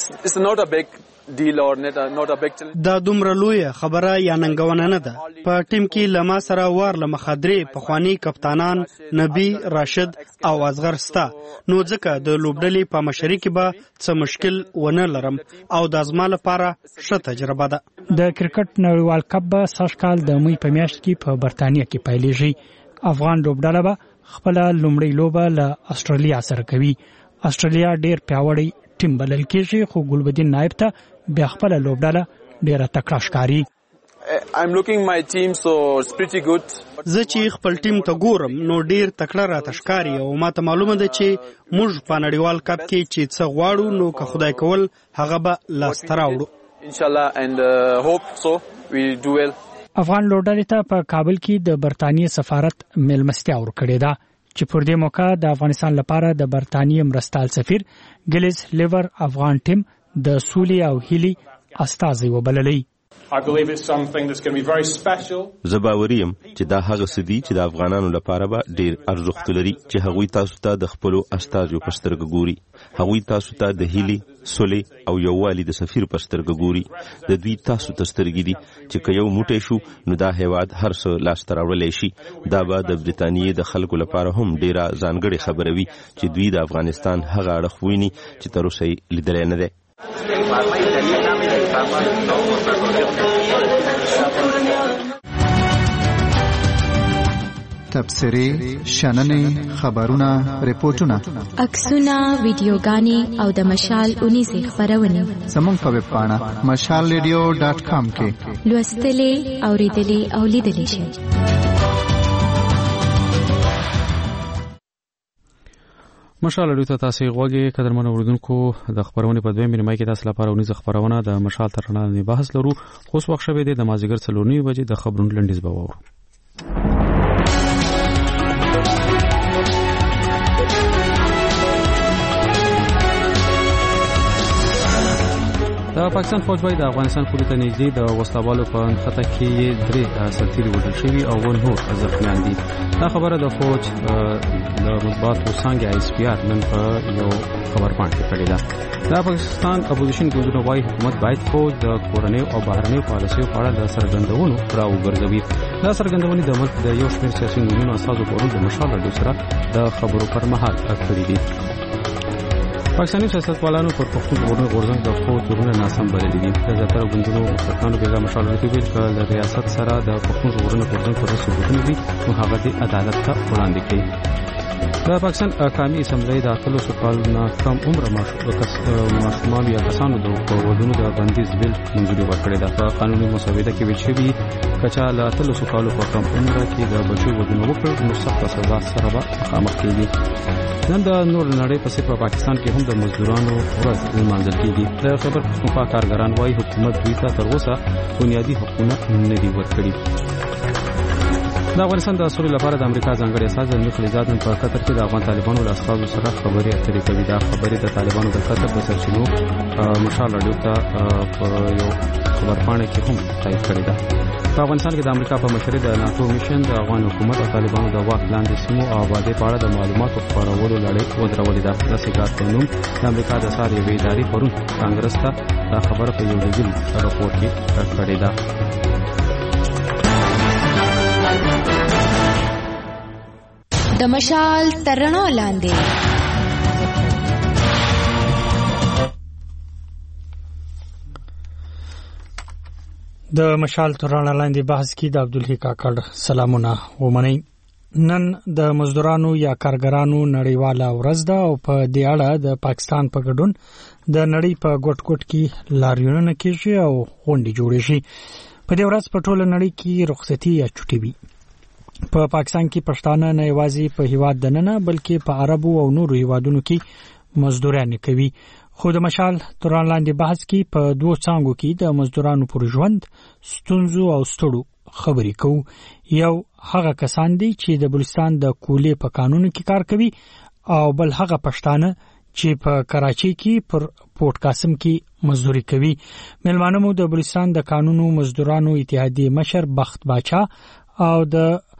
دا دومره لویه خبره یا ننګونه نه ده. په ټیم کې لما سره وار لمخادرې پخوانی کپتانان نبی راشد او اصغر ستا نو ځکه د لوبډلې په مشري کې به څه مشکل ونه لرم او د ازما لپاره ښه تجربه ده. د کرکټ نړیوال کپ به سږ کال د مې په میاشت کې په برتانیا کې پیلېږي. افغان لوبډله به خپل لومړی لوبه له استرالیا سره کوي. استرالیا ډیر پیاوړی ټیم بلل کېږي خو ګلبدین نایب ته بیا خپل لوبډله ډیره تکړه ښکاري. زه چې خپل ټیم ته ګورم نو ډیر تکړه راته ښکاري او ماته معلومه ده چې موږ په نړیوال کپ کې چې څه غواړو نو که خدای کول هغه به لاسته راوړو ان شاء الله and uh, hope so we do well. افغان لوبډلې ته په کابل کې د برتانیې سفارت مېلمستیا ورکړې ده چې پر دې موقع د افغانستان لپاره د برتانیې مرستال سفیر ګلیز لیور افغان ټیم د سولې او هیلي استازي وبللې. زه باوریم چې دا هغه څه دي چې د افغانانو لپاره به ډیر ارزښت لري چې هغوی تاسو ته د خپلو استازو په سترګه ګوري. هغوی تاسو ته د هیلي سولې او یووالي د سفیر په سترګه ګوري. د دوی تاسو ته سترګې دي چې که یو موټی شو نو دا هیواد هر څه لاسته راوړلی شي. دا به د برتانیې د خلکو لپاره هم ډیره ځانګړې خبره وي چې دوی د افغانستان هغه اړخ ویني چې تر اوسه یې لیدلی نه دی. تبصرې، شننې، خبرونه، ریپورتونه، عکسونه، ویډیوګانې او د مشال اونیزې خپرونې زموږ په ویب پاڼه مشال ریډیو ډاټ کام کې لوستلې، اوریدلې او لیدلې شئ. مشال اړیو ته تاسو غوږی قدرمن اوریدونکو د خبرونې په دویم نیمه کې تاسو لپاره ونیزه خبرونه د مشال تر نه بحث لرو. خو وخت شوه د مازیګر څلور نیمه بجې د خبرونو لنډیز به وورو. د پاکستان فوج باید د افغانستان پولیس ته نږدې د وسلوالو په خطه کې درې سرتیري وژل شوي او ون نور زخمیان دي. دا خبره د فوج د مطبوعاتو څانګې آی اس پی آر نن په یو خبرپاڼه کې کړې ده. د پاکستان اپوزیشن ګوندونو وايي حکومت باید فوج د کورنیو او بهرنیو پالیسیو په اړه د څرګندونو راوګرځوي. دا څرګندونې د ملک د یو شمېر سیاسي ګوندونو استازو پرون د مشال راډیو سره د خبرو پر مهال کړې دي. پاکستاني سیاستوالانو پر پښتون ژغورنې غورځنګ د فوج تورونه ناسم بللي دي. د زیاتره ګوندونو مشرانو بیا د مشال راډیو ویل چې د ریاست سره د پښتون ژغورنې غورځنګ پر ثبوتونه دي نو هغه د عدالت ته وړاندې کړي. د پاکستان قومي اسمبلی د اتلو کالونو کم عمر ماشومان یا کسانو د ودونو د بندیز بل منځوري ورکړې ده. په قانوني مسوده کې ویل شوی کچا له اتلو کالو په کم عمر کې د بچو ودونه وکړ نو سخت سزا سره به مخامخ کېږي. نن د نور نړۍ په څیر په پاکستان کې هم د مزدورانو ورځ لمانځل کېږي. د خیبر پښتونخوا کارګران وايي حکومت دوی ته تر اوسه بنیادي حقوقونه نه دي ورکړي. د افغانستان د سولې لپاره د امریکا ځانګړي استازی نور خلیزاد نن په قطر کې د افغان طالبانو له استازو سره خبرې اترې کوي. دا خبرې د طالبانو د قطر په سرچینو مشال راډیو ته په یو خبرپاڼه کې هم تایید کړې ده. په افغانستان کې د امریکا په مشرۍ د ناتو میشن د افغان حکومت او طالبانو د واک لاندې سیمو او آبادۍ په اړه د معلوماتو خپرولو لړۍ ودرولې ده. د سیګار په نوم د امریکا د سار یوې ادارې پرون کانګرس ته دا خبره په یو ډیجیټل راپور کې کړې ده. د مشال ترڼو لاندې د مشال ترڼو لاندې بحث کې د عبدالحی کاکړ سلامونه ومنئ. نن د مزدورانو یا کارګرانو نړیواله ورځ ده او په دې اړه د پاکستان په ګډون د نړۍ په ګوټ ګوټ کې لاریونونه کېږي او غونډې جوړې شي. په دې ورځ په ټوله نړۍ کې رخصتي یا چټي وي. په پاکستان کې پښتانه نه یوازې په هیواد دننه بلکې په عربو او نورو هیوادونو کې مزدورانه کوي. خو د مشال ترڼو لاندې بحث کې په دوه څانګو کې د مزدورانو پر ژوند، ستونزو او ستړو خبرې کوو. یو هغه کسان دي چې د بلوچستان د کولې په قانون کې کار کوي او بل هغه پښتانه چې په کراچۍ کې پر پورت قاسم کې مزدوري کوي. ملمانه مو د بلوچستان د قانونو مزدورانو اتحادیې مشر بخت باچا او د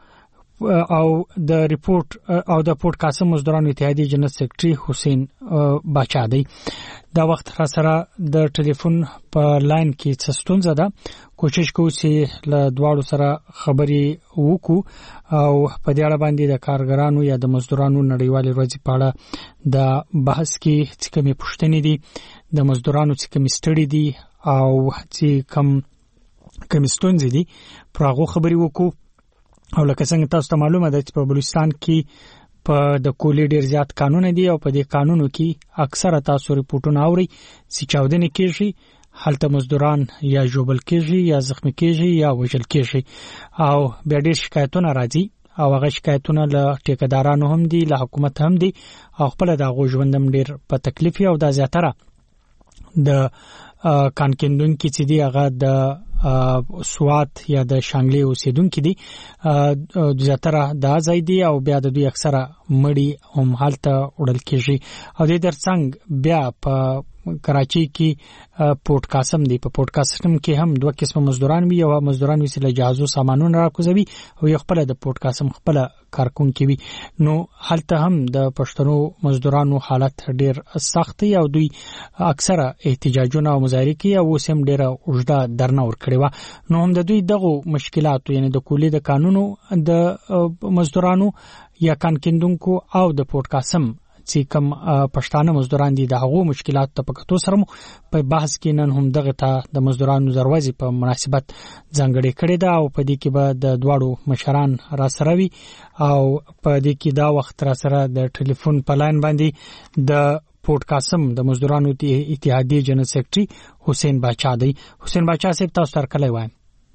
او د ریپورت او د پورت قاسم مزدورانو اتحادیې جنرال سیکریټري حسین باچا دی. دا وخت را سره د ټلیفون په لاین کې څه ستونزه ده. کوشش کوو چې له دواړو سره خبرې وکړو او په دې اړه باندې د کارګرانو یا د مزدورانو نړیوالې ورځې په اړه د بحث کې څه کومې پوښتنې دي، د مزدورانو څه کومې ستړي دي او چې کم کومې ستونزې دي پر هغه خبرې وکړو. او لکه څنګه تاسو ته معلومه ده چې په بلوچستان کې په د کولې ډیر زیات قانون دي او په دې قانونو کې اکثره تاسو ریپورتونه اوري چې چاودنې کېږي، هلته مزدوران یا جوبل کېږي یا زخمی کېږي یا وژل کېږي او بیا ډیر شکایتونه راځي او هغه شکایتونه له ټیکدارانو هم دي، له حکومت هم دي او خپل د هغو ژوندم ډیر په تکلیف او د زیاتره د کانکندون کې چې دی هغه د سوات یا د شانګلې اوسیدونکو دي زیاتره د ځای دی او بیا د دوی اکثره مړی هم حالته وړل کېږي. او د درڅنګ بیا په کراچۍ کې پورت قاسم دی. په پورت قاسم کې هم دوه قسمه مزدوران وي، او مزدوران وي چې له جهازو سامانونه راکوزوي او یو خپل د پورت قاسم خپل کارکونکي وي. نو حالته هم د پښتنو مزدورانو حالت ډیر سخت دی او دوی اکثره احتجاجونه او مظاهره کوي او اوس هم ډیره اوږده درنه ورکړې وه. نو هم د دوی دغه مشکلاتو یعنی د کولې د قانونو د مزدورانو یا کانکندونکو او د پورت قاسم چې کوم پښتانه مزدوران دي د هغو مشکلات ته پکتو سره په بحث کې نن هم دغه ته د مزدورانو دروازې په مناسبت ځانګړې کړې ده او په دې کې به د دواړو مشران را سره وي او په دې کې دا وخت را سره د ټلیفون په لاین باندې د پورت قاسم د مزدورانو اتحادیې جنرال سیکریټري حسین باچا دی. حسین باچا صاحب تاسو تر کله وایم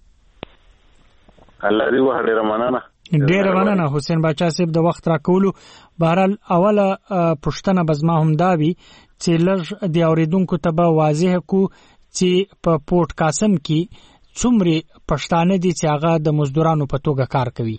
الله دې وه ډېره مننه ډېره مننه حسین باچا صاحب د وخت راکولو. بهرحال اوله پوښتنه به زما همدا وي چې لږ د اورېدونکو ته به واضح کو چې په پورت قاسم کې څومره پښتانه دي چې هغه د مزدورانو په توګه کار کوي.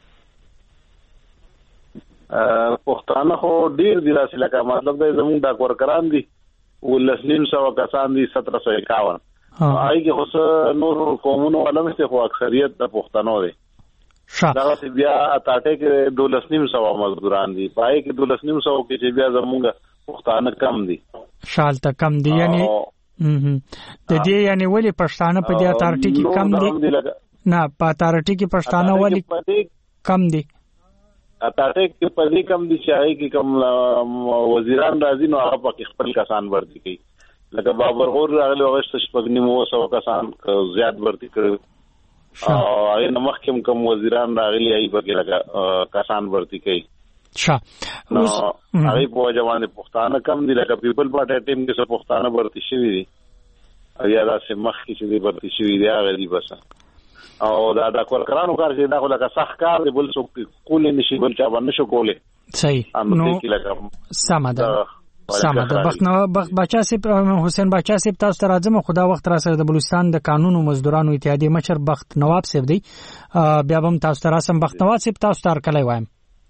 پښتانه خو ډېر دي داسې لکه مطلب دی زموږ ډاک ورکران دي اوولس نیم سوه کسان دي ستره سوه اکاون هغې کې خو څه نور قومونو والا نشته خو اکثریت د پښتنو دی. دغسې بیا اتاټۍ کې دولس نیم سوه مزدوران دي په هغې کې دولس نیم سوه کې چې بیا زمونږ پښتانه کم دي شالته کم دي یعنی د دې یعنی ولې پښتانه په دې اتاټۍ کې کم دي نه په اتاټۍ کې پښتانه ولې کم دي اتاټۍ کې په دې کم دي چې هغې کې کم وزیران راځي نو هغه پکې خپل کسان ورتي کوي لکه بابر غور راغلی هغه شپږ نیم اووه سوه کسان زیات ورتي کړي او هغې نه مخکې هم کوم وزیران راغلي هغې پکې لکه کسان ورتي کوي نو هغې په وجه باندې پښتانه کم دي لکه پیپل پارټۍ ټیم کې څه پښتانه ورتي شوي دي او یا داسې مخکې چې دی ورتي شوي دي هغه دي بس او دا د کورکرانو کار چې دا خو لکه سخت کار دی بل څوک کولی نشي بل چا به نشو کولی صحیح نو سمه ده سمه ده. بخت باچا صاحب حسین باچا صاحب تاسو ته راځم خو دا وخت را سره د بلوچستان د قانون او مزدورانو اتحادیې مشر بخت نواب صاحب دی بیا به هم تاسو ته راسم. بخت نواب صاحب تاسو ته هرکلی وایم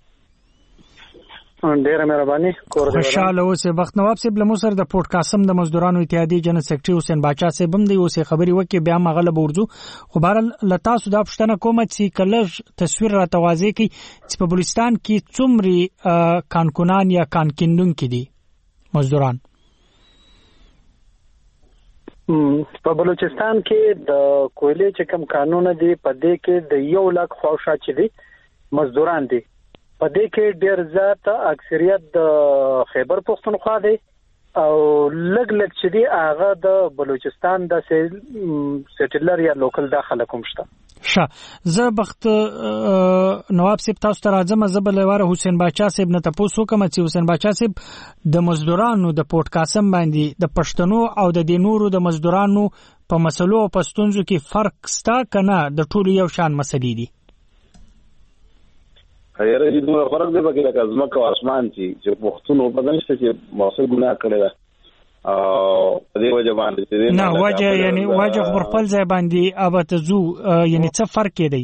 ډیره مهرباني خوشاله اوسئ. بخت نواب صاحب له موږ سره د پورت قاسم د مزدورانو اتحادیې جنرال سیکریټري حسین باچا صاحب هم دی اوس خبرې وکړي بیا هم هغه له به ورځو خو بهرحال له تاسو دا پوښتنه کومه چې که لږ تصویر راته واضح کړي چې په بلوچستان کې څومره کانکونان یا کانکیندونکي دي مزدوران په بلوچستان کې د کویلې چې کوم قانون دی په دې کې د یو لک خواوشا چې دي مزدوران دي په دې کې ډېر زیات اکثریت د خیبر پښتونخوا دی او لږ لږ چې دی هغه د بلوچستان د سیټلر یا لوکل دا خلک هم شته. ښه زه بخت نواب صاحب تاسو ته راځم زه به له واره حسین باچا صاحب نه تپوس وکړم چې حسین باچا صاحب د مزدورانو د پورت قاسم باندې د پښتنو او د دې نورو د مزدورانو په مسلو او په ستونزو کې فرق سته که نه د ټولو یو شان مسلې دي؟ یاره چې دومره فرق دی پکې لکه ځمکه او اسمان چې پښتون وپته نشته چې موصل ګناه کړې ده او په دې وجه باندې نه وجه یعنی وجه خو خپل ځای باندې اوبه ته ځو یعنی څه فرق دی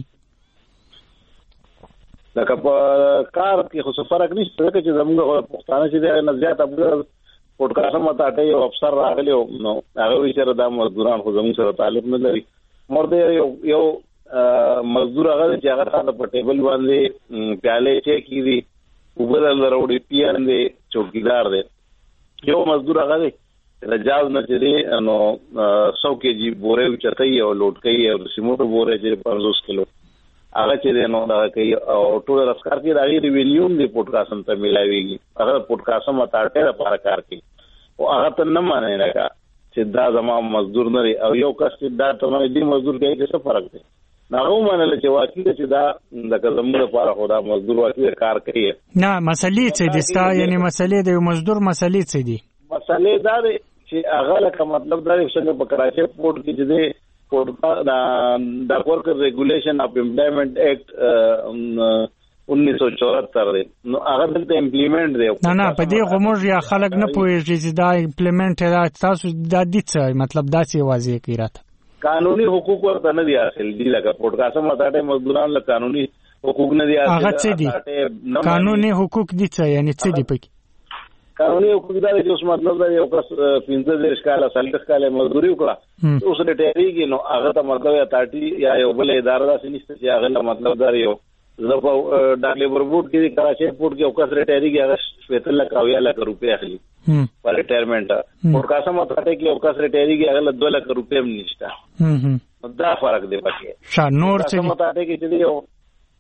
لکه په کار کې خو څه فرق نشته ځکه چې زموږ پښتانه چې دی نه زیات ابل پورت قاسم ته یو افسر راغلی نو هغه وی سره د مزدوران خو زموږ سره تعلق نه لري مرده یو مزدور هغه چې هغه په ټیبل باندې پیاله چې کیږي وبدل وروړي پیان دی چوکیدار دی یو مزدور هغه دی رجاز نه چې نو سو کېجی بورې چتای او لوټ کوي او سیمونټ بورې چې پنځوس کیلو هغه چې نو دا کوي او ټول رسکار کې راغی ریویلیوم دی پورت قاسم ته ملاويږي هغه پورت قاسم اتاټه لپاره کار کوي او هغه ته نه مانه راکا چې دا زما مزدور نه او یو کس چې دا ته نه دی مزدور کوي څه فرق دی ناغو مانه چې واقعي چې دا د زموږ لپاره خدا مزدور واقعي کار کوي نه مسلې څه دي ستا یعنی مسلې د مزدور مسلې څه دي مسلې دا دی چې هغه لکه مطلب دا دی څنګه په کراچي پورت کې چې دی پورت دا ورکر ریګولیشن اف امپلایمنٹ ایکټ انیس سو چوہتر دی نو هغه دلته امپلیمنٹ دی نه نه په دې غومر یا خلک نه پوهیږي چې دا امپلیمنٹ دا تاسو دا دي څه مطلب دا څه واضح کوي راته قانوني حقوق ورته نه دی حاصل دي لکه پورت قاسم اتاټه مزدوران له قانوني حقوق نه دی حاصل هغه څه دي قانوني حقوق دي څه یعنی څه دي پکې قانوني حقوق دا چې اوس مطلب دا یو کس پنځه دېرش کاله څلوېښت کاله مزدوري وکړه اوس ریټایرېږي نو هغه ته مطلب اتاټي یا یو بل اداره داسې نشته چې هغه له مطلب دا یو زه په ډاک لیبر بورډ کې کراچي پورټ کې یو کس ریټایرېږي هغه شپېته لکه اویا لکه روپۍ اخلي په ریټایرمنټ پورت قاسم اتاټي کې یو کس ریټایرېږي هغه له دوه لکه روپۍ هم نشته دا فرق دی پکې ښه نور څه اتاټي کې چې یو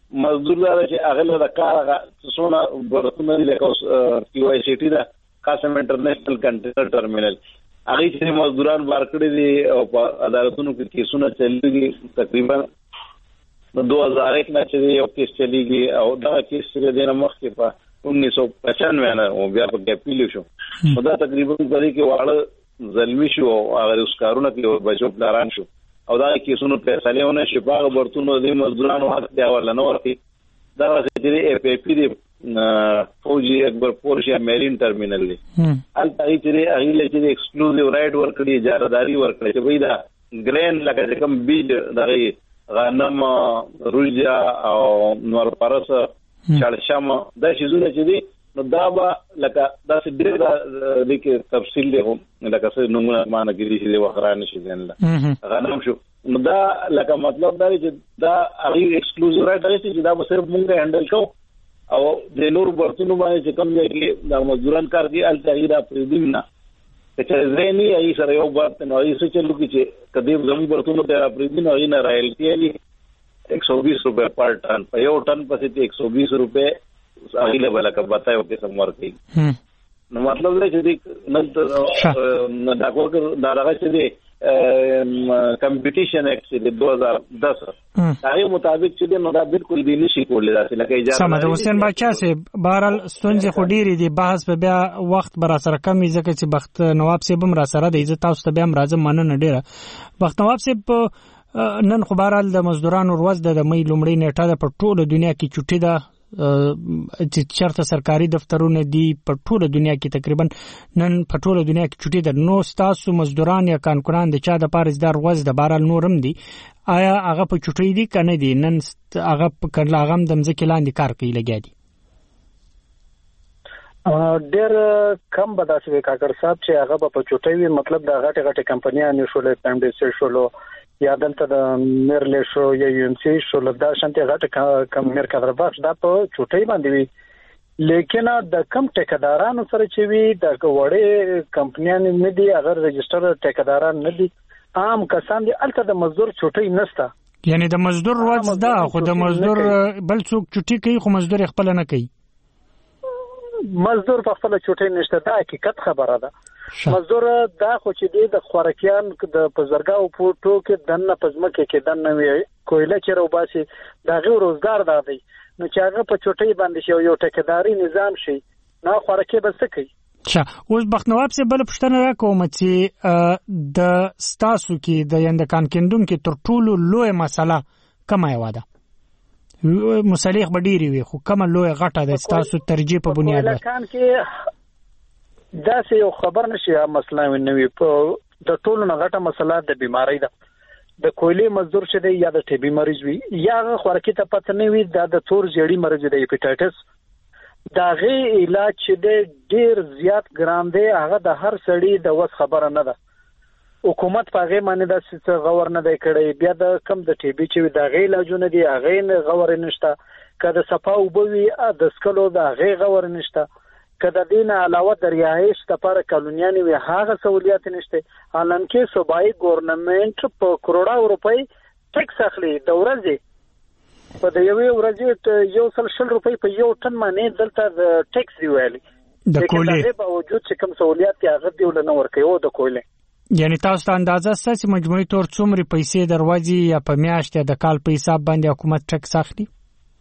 مزدور دا چې هغه د کار څونه ورته لکه کیو آی سی ټی دا قاسم انټرنیشنل کنټینر ټرمینل هغه چې مزدوران ورکړي دي او په عدالتونو کې کیسونه چلیږي تقریبا دو هزار ایک نه چې یو کیس چلیږي او دا کیس چې د مخکې په उन्नीस सौ पचानवे نه او بیا په اپیل شو دا تقریبا په کې واړه ظلمي شو او هغه اوس کارونه کې بچو پلان شو او دا کیسونو فیصله ونه شپږ برتونو د مزدورانو حق دی ورل نه ورتي دا چې اف پی پی دی فوجي اکبر پورشیا میرین ټرمینل دی ال تای چې هغه لچې ایکسکلوزیو رائټ ورکړي اجازهداري ورکړي چې وای دا ګرین لکه کوم بیج دغه غنم روجا او نور پرس شړشم دا شیزونه چې دي نو دا به لکه دا ډېر د لیکه تفصیل له لکه څه نمونه معنی کې دي چې وخرانه شي ځنه غنم شو نو دا لکه مطلب دا چې دا هغه ایکسکلوزیو رائټ دی چې دا به صرف مونږه هندل کوو او د نور برتونو باندې چې کوم دی کې د مزدوران کار دی ال تغیر پرېدیم نه چې زېنی ای سره یو برت نو ای څه چلو کې چې کدی زمو برتونو ته پرېدیم نو نه رائلټي دی एक सौ बीस रुपए पर टन पे यो टन पसे एक सौ बीस रुपए अगले वाला का बतायो के समर की no मतलब ले जदी न डाको कर दारागा से कंपटीशन एक्ट से दो हज़ार दस هغه مطابق چې نو دا بالکل دی نشي کولای دا لکه اجازه سمه حسین بچا سي بهرال ستونزې خو ډېری دي بحث په بیا وخت بر سره کم ځکه چې بخت نواب صاحب هم را سره د عزت تاسو ته بیا راځم مننه ډېره بخت نواب صاحب نن خو بهرال د مزدورانو ورځ د مې لومړی نیټه د په ټوله دنیا کې چټي ده چې چرته سرکاري دفترونه دي په ټوله دنیا کې تقریبا نن په ټوله دنیا کې چټي ده نو تاسو مزدوران یا کانکوران د چا د پارزدار ورځ د بهرال نورم دي آیا هغه په چټي دي کنه دي نن هغه په کله هغه د مځکې لاندې کار کوي لګیا دي ډېر کم بداسي کاکړ صاحب چې هغه په چټي وي مطلب د غټه غټه کمپنیانو شولې پمډي شولو یا دلته د میرلې شو یا یو ام سی شو لدا شانتي غټه کم میر کډر بخش دا په چټي باندې وي لیکن د کم ټیکدارانو سره چې وي د وړې کمپنیانو نه دي اگر رجستر ټیکداران نه دي عام کسان دي الته د مزدور چټي نشته یعنی د مزدور ورځ دا خو د مزدور بل څوک چټي کوي خو مزدور خپل نه کوي مزدور په خپل چټي نشته دا حقیقت خبره ده مزدور دا خو چې دی د خورکیان د پزرګاو پورټو کې دنه پزمکه کې دنه وی کویله چې رو باسي دا غو روزګار دا دی نو چې هغه په چټي باندې شي یو ټیکداري نظام شي نه خورکه بس کوي ښه اوس بختنواب سه بل پښتنه راکوم چې د ستاسو کې د یندکان کندوم کې تر ټولو لوی مسله کومه یو ده مصالح بډيري وي خو کومه لوی غټه د ستاسو ترجیح په بنیاد ده دا سه یو خبر نشي مسله ونوي په د ټولو نه غټه مسله د بیماری ده د کویلې مزدور شه دی یا د ټي بي مریض وي یا خورکی ته پته نه وي دا د تور زیړی مریض دی هپاتایټس دا غي علاج چې د ډیر زیات ګران دی هغه د هر سړی د وس خبره نه ده حکومت پاغه باندې د څه غور نه دی کړی بیا د کم د ټي بي چې د غي علاجونه دی هغه نه غور نشته کله صفاو بوي د سکلو د غي غور نشته کله دینه علاوه د رهایش لپاره کالونیان وی هغه سہولیات نشته حالانکه صوبایي ګورنمنت په کروڑا روپۍ ټیکس اخلي د ورځې په د یوې ورځې یو سل شل روپۍ په یو ټن باندې دلته د ټیکس دی ویلي د کولې په وجود چې کوم سہولیات هغه دی ولنه ورکوي او د کولې یعنی تاسو ته اندازه ست چې مجموعي تور څومره پیسې دروازې یا په میاشت د کال په حساب باندې حکومت ټیکس اخلي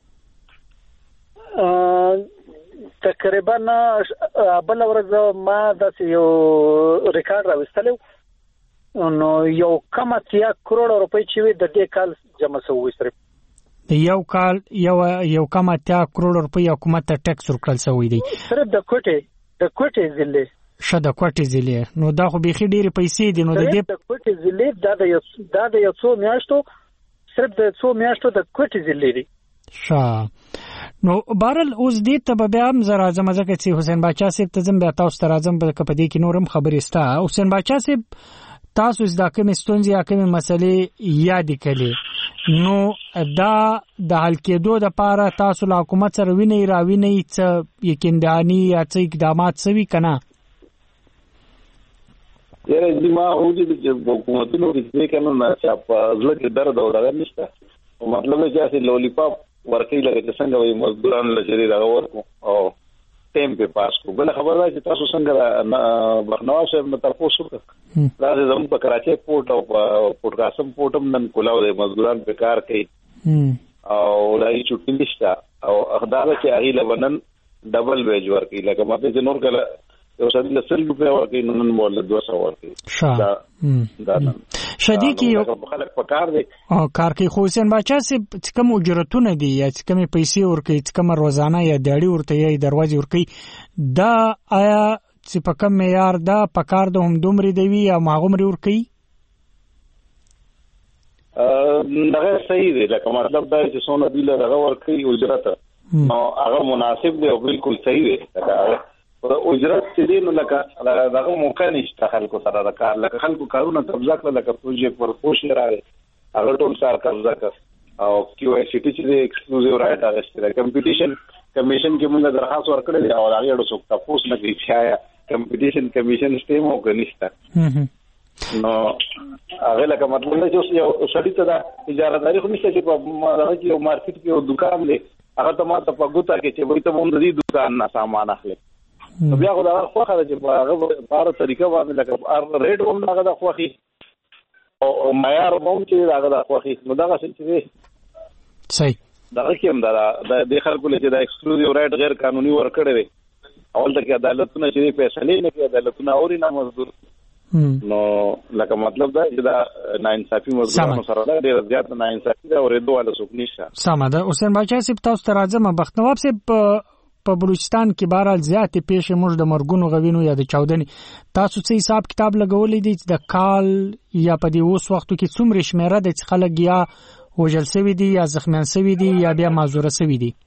تقریبا بل ورځ ما د یو ریکارډ راوستلو نو یو کم اتیا کروڑ روپۍ چې وي د دې کال جمع شوی سره د یو کال یو یو کم اتیا کروڑ روپۍ حکومت ته ټیکس ورکړل شوی دی سره د کوټې د کوټې ضلع شه د کوټې ضلع نو دا خو بيخي ډېری پیسې دي نو د دې د کوټې ضلع دا د یو دا د یو څو میاشتو صرف د څو میاشتو د کوټې ضلع دی شه نو بهرل اوس دې ته به بیا هم زه راځم ځکه چې حسین باچا صاحب ته ځم بیا تاسو ته راځم په دې کې نورم خبرې سته حسین باچا صاحب تاسو زده کومې ستونزې یا کومې مسلې یادې کړې نو دا د حل کېدو دپاره تاسو له حکومت سره وینئ راوینئ څه یقینداني یا څه اقدامات څه وي که نه یاره دې ما وجود چې حکومتونو کې څه کوم نه چې په زړه کې درد او دغه نشته مطلب چې لولیپاپ ورکی لکه چې څنګه وي مزدورانو لچې دا ورکو او ټیم په پاس کو بل خبر ده چې تاسو څنګه بخنواز صاحب نه تاسو وکړه دا زموږ په کراچي پورت او پورت قاسم پورتم نن کولاو د مزدوران په کار کوي او دای چټی نشته او اخدار چې هغه لبنن ډبل ویج ورکی لکه ماته چې نور کله یو څه د سل په ورکی نن مول دوه سو ورکی دا دا شدی کی یو خلک په کار دي او کار کې خو حسین بچا سي کوم اجرتونه دي یا کوم پیسې ورکی کوم روزانه یا دیاړي ورته یا دروازې ورکی دا آیا چې په کوم معیار دا په کار د هم دومره دی یا ماغومري ورکی ا دغه صحیح دی لکه مطلب دا چې څونه دی له ورکی اجرت نو هغه مناسب دی او بالکل صحیح دی دا اجرت چې دی نو لکه دغه موقع نشته خلکو سره د کار لکه خلکو کارونه قبضه کړل لکه پروژې پر پوش راغی هغه ټول سره قبضه کړ او کیو ای سی ټی چې د ایکسکلوزیو رائټ هغه ستاره کمپټیشن کمیشن کې موږ درخواست ورکړل او هغه ډېر څوک تاسو نه کوي چې کمپټیشن کمیشن سیستم او کنيسته نو هغه لکه مطلب نه چې یو شړی ته د اجاره داري خو نشته چې په هغه کې یو مارکیټ کې یو دکان دی هغه ته ما ته په ګوتا کې چې وایي ته مونږ د دې دکان نه سامان اخلي نو بیا خو دا خو خره چې هغه په اړه طریقه باندې لکه ار ریټ هم هغه د خوخي او معیار هم چې هغه د خوخي نو دا څه چې صحیح دا کوم دا د خلکو له چې د ایکسکلوزیو رائټ غیر قانوني ورکړي وي اول ته کې عدالتونه چې فیصله نه کوي عدالتونه اوري نه مزدور نو لکه مطلب دا چې دا ناانصافي مزدورانو سره دا ډېر زیات ناانصافي دا ورېدو ولا څوک نشته سم ده حسین بچا سي تاسو ته راځم بختنواب سي په بلوچستان کې بهرحال زیاتې پیښې موږ د مرګونو غوینو یا د چاودنې تاسو څه حساب کتاب لګولې دي چې د کال یا په دې اوس وختو کې څومره شمیره د خلک یا وژل شوي دي یا زخمیان شوي دي یا بیا معذوره شوي دي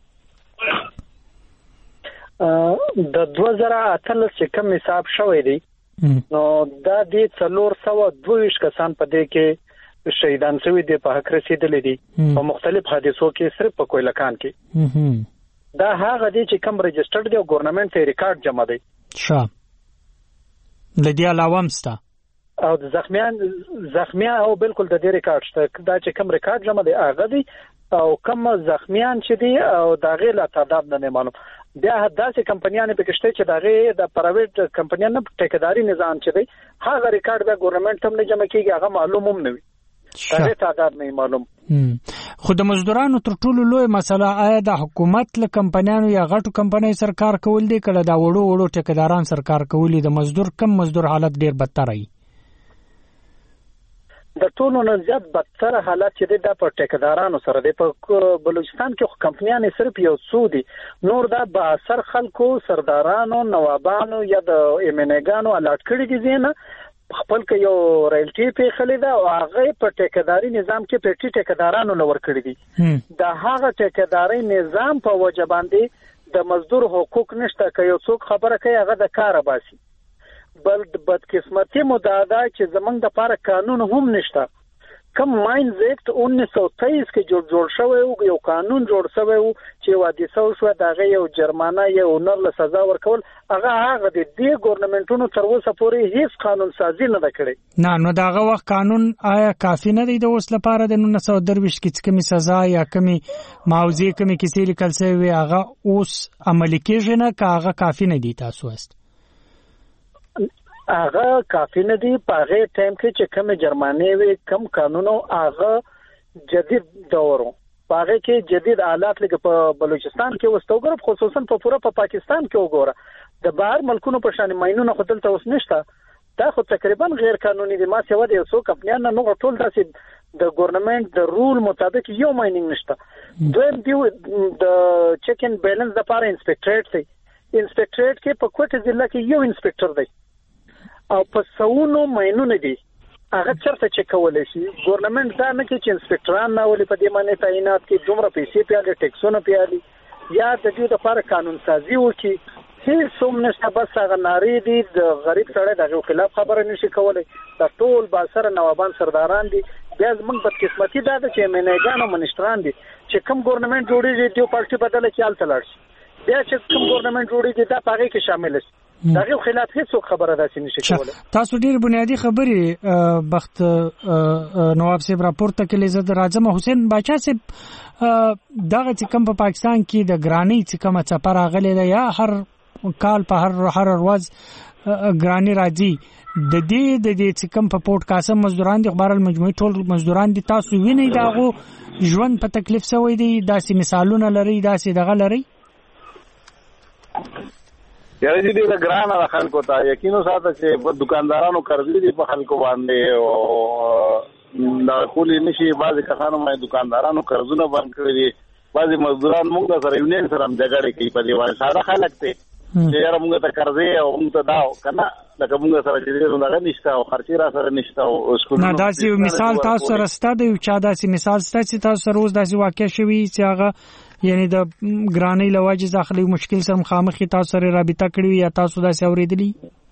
د دوه زره اتلس چې کوم حساب شوی دی نو دا د څلور سوه دوه ویشت کسان په دې کې شهیدان شوي دي په حق رسیدلي دي په مختلف حادثو کې صرف په کویلکان کې دا هغه دي چې کوم رجسټرډ دی او ګورنمنت ته ریکارډ جمع دی ښه د دې علاوه مستا او د زخمیان زخمیان او بالکل د دې ریکارډ شته دا چې کوم ریکارډ جمع دی هغه دی او کوم زخمیان چې دي او دا غیر لا تعداد نه معلوم بیا داسې کمپنیانه په کشته چې دا غیر د پرایویټ کمپنیانه ټیکداري نظام چې دی هغه ریکارډ به ګورنمنت هم نه جمع کیږي هغه معلوم هم نه وي دا تعداد نه معلوم خو د مزدورانو تر ټولو لوی مسله آیا د حکومت له کمپنیانو یا غټو کمپنۍ سرکار کول دي کله دا وړو وړو ټیکداران سرکار کولی د مزدور کم مزدور حالت ډیر بدتر وي د ټولو نه زیات بدتر حالت چې د په ټیکدارانو سره د په بلوچستان کې کمپنیانې صرف یو څو دي نور دا به اثر خلکو سردارانو نوابانو یا د ایمنګانو الاټ کړي دي زینه خپل کې یو رایلټي په خلیدا او هغه په ټیکداري نظام کې پټي ټیکدارانو لور کړی دي دا هغه ټیکداري نظام په وجه باندې د مزدور حقوق نشته که یو څوک خبره کوي هغه د کار باسي بل بدقسمتي مدعا چې زمنګ د لپاره قانون هم نشته کم ماینز اکټ انیس سو تیئیس کې جوړ جوړ شوی او یو قانون جوړ شوی چې وادي سو شو دغه یو جرمانه یو نور له سزا ورکول هغه هغه د دې ګورنمنټونو تر اوسه پورې هیڅ قانون سازي نه کړی نه نو دغه وخت قانون آیا کافی نه دی د اوس لپاره د نولس سوه درویشت کې کومي سزا یا کومي موضوع کومي کیسې لیکل شوی هغه اوس عملي کېږي نه که هغه کافی نه دی تاسو است هغه کافی نه دی په هغه ټایم کې چې کوم جرمانه وي کوم قانونو هغه جدید دورو په هغه کې جدید آلات لکه په بلوچستان کې وستوګر خصوصا په پوره په پاکستان کې وګوره د بهر ملکونو په شان ماينونه خدل ته اوس نشته دا خو تقریبا غیر قانوني دي ما څه ودی یو کمپنیان نه نو ټول داسې د ګورنمنت د رول مطابق یو مايننګ نشته دویم دی د چیک ان بیلنس د لپاره انسپکټریټ دی انسپکټریټ کې په کوټه ضلع کې یو انسپکټر دی او په سونو ماينونه دي هغه چرته چې کولای شي ګورنمنت دا نه کې چې انسپکټران نه ولې په دې باندې تعینات کې دومره پیسې پیاله ټیکسونه پیالي یا د دې لپاره قانون سازي وکړي هیڅ څوم نشته بس هغه ناری دي د غریب سره د خلاف خبره نشي کولای د ټول باسر نوابان سرداران دي بیا زمونږ بدقسمتي دا ده چې منیګان او منشتران دي چې کوم ګورنمنت جوړیږي دیو پارټي بدله کېال تلل شي بیا چې کوم ګورنمنت جوړیږي دا پاره کې شامل شي دغه خلاف هیڅ خبره داسې نشي کولای. تاسو ډیر بنیادی خبرې بخت نواب صاحب راپورته کړي. زه راځم حسین باچا صاحب دغه چې کوم په پاکستان کې د ګرانی چې کومه چپه راغلې ده یا هر کال په هر هر ورځ ګرانی راځي د دې د دې چې کوم په پورت قاسم مزدوران دي خبر المجموعي ټول مزدوران دي تاسو وینئ داغو ژوند په تکلیف سوی دي داسې مثالونه لري داسې دغه لري یاره دې د ګرانه خلکو ته یقینو ساته چې په دکاندارانو قرضې دي په خلکو باندې او دا خولي نشي بعض کسانو باندې دکاندارانو قرضونه باندې کړی دي بعض مزدوران موږ سره یونین سره هم جګړه کوي په دې باندې ساده خلک ته چې یاره موږ ته قرضې او موږ ته داو کنه لکه موږ سره چې دغه نشته او خرچې را سره نشته او اسکول نه داسې مثال تاسو سره ستاسو یو چا داسې مثال ستاسو تاسو سره اوس داسې واقع شوی چې هغه یعنی د ګرانی لواجه داخلي مشکل سره مخامخ تاسو سره رابطه کړی یا تاسو داسې اوریدلی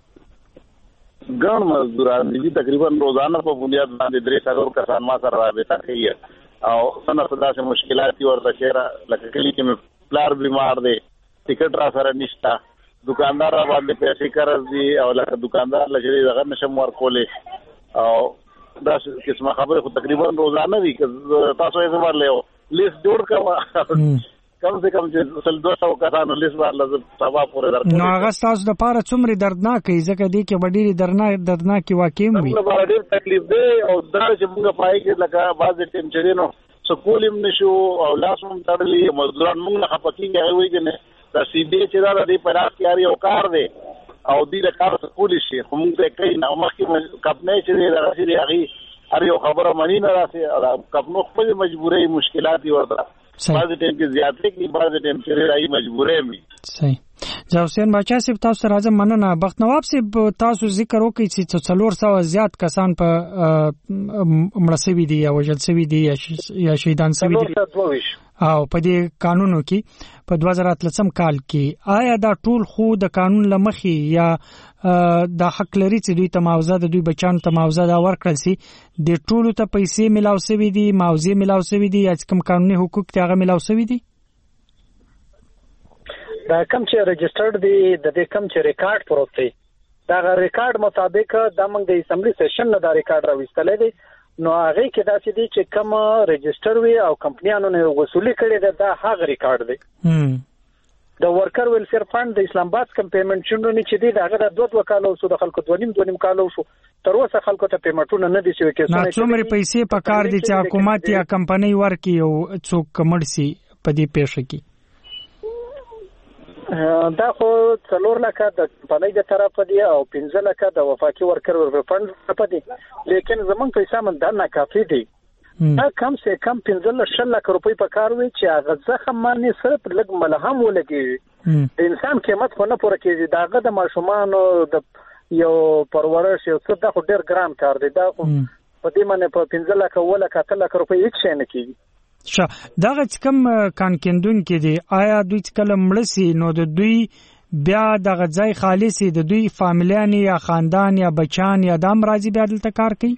ګڼ مزدوران دي تقریبا روزانه په بنیاد باندې درې څلور کسان ما سره رابطه کوي او څنګه داسې مشکلات ورته شهر لکه کلی کې پلار بیمار دی ټیکټ را سره نشته دکاندار باندې پیسې قرض دي او لکه دکاندار لږه دغه نشم ورکولې او دا قسمه خبره خو تقریبا روزانه دي تاسو یې زموږ له لیست جوړ کړه کم سے کم چې سل دو سو کسانو لیست باندې سبا پورې درکړي نو هغه تاسو د پاره څومره دردناک دی ځکه دی کې وړي دردناک دردناک واقع وي موږ باندې ډېر تکلیف دی او دا چې موږ پای کې لکه بعض ټیم چرینو سکول هم نشو او لاس هم تړلې مزدوران موږ نه خپکیږي هغه وایي چې دا سی بي چې دا د پلاس کیاري او کار دی او دې له کار سکول شي خو موږ ته کوي نو مخکې کپنې چې دا راځي هغه هر یو خبره مانی نه راځي او کپنو خپل مجبوري مشکلات ورته بعض ټیم کې زیاتې کې بعض ټیم کې راځي مجبورې مي صحیح. جا حسین باچا صاحب تاسو راځم مننه. بخت نواب صاحب تاسو ذکر وکړئ چې څلور سوه زیات کسان په مړه شوي دي یا وژل شوي دي یا شهیدان شوي دي او په دې قانونو کې په دوه زره اتلسم کال کې آیا دا ټول خو د قانون لمخې یا د حق لري چې دوی ته معاوضه د دوی بچانو ته معاوضه دا ورکړل شي د ټولو ته پیسې ملاو شوي دي معاوضې ملاو شوي دي یا کوم قانوني حقوق ته هغه ملاو شوي دي دا کم چې رجسټرډ دی د دې کم چې ریکارډ پروت دی دا ریکارډ مطابق د موږ د اسمبلی سیشن نه دا ریکارډ راوستلې دی نو هغه کې دا چې دي چې کوم رجسټر وي او کمپنیانو نه وصولي کړي ده دا هغه ریکارډ دی د ورکر ویلفیر فند د اسلام آباد کم پیمنټ شنو نه چې دي داغه د دوه وکالو سو د خلکو دوه نیم دوه نیم کالو شو تر اوسه خلکو ته پیمنټونه نه دي شوي کې نه څومره پیسې په کار دي چې حکومت یا کمپنۍ ورکي او څوک کمرسي په دې پیښه کې دا خو څلور لکه د کمپنۍ د طرفه دی او پنځه لکه د وفاقي ورکر ویلفیر فند طرفه دی لیکن زمونږ پیسې من دا ناکافي دي دا کم سے کم پنځه لس لک روپۍ په کار وي چې هغه زخم باندې صرف لږ ملهم ولګي د انسان قیمت خو نه پوره کېږي داغه د ماشومانو د یو پرورش یو څه دا خو ډېر ګران کار دی دا خو په دې باندې په پنځه لک اوه لک اته لک روپۍ هیڅ شی نه کېږي شه دغه کم کانکندون کې دي آیا دوی کله مړ سي نو د دوی بیا دغه ځای خالص د دوی فامیلیان یا خاندان یا بچان یا دام راځي بیا دلته کار کوي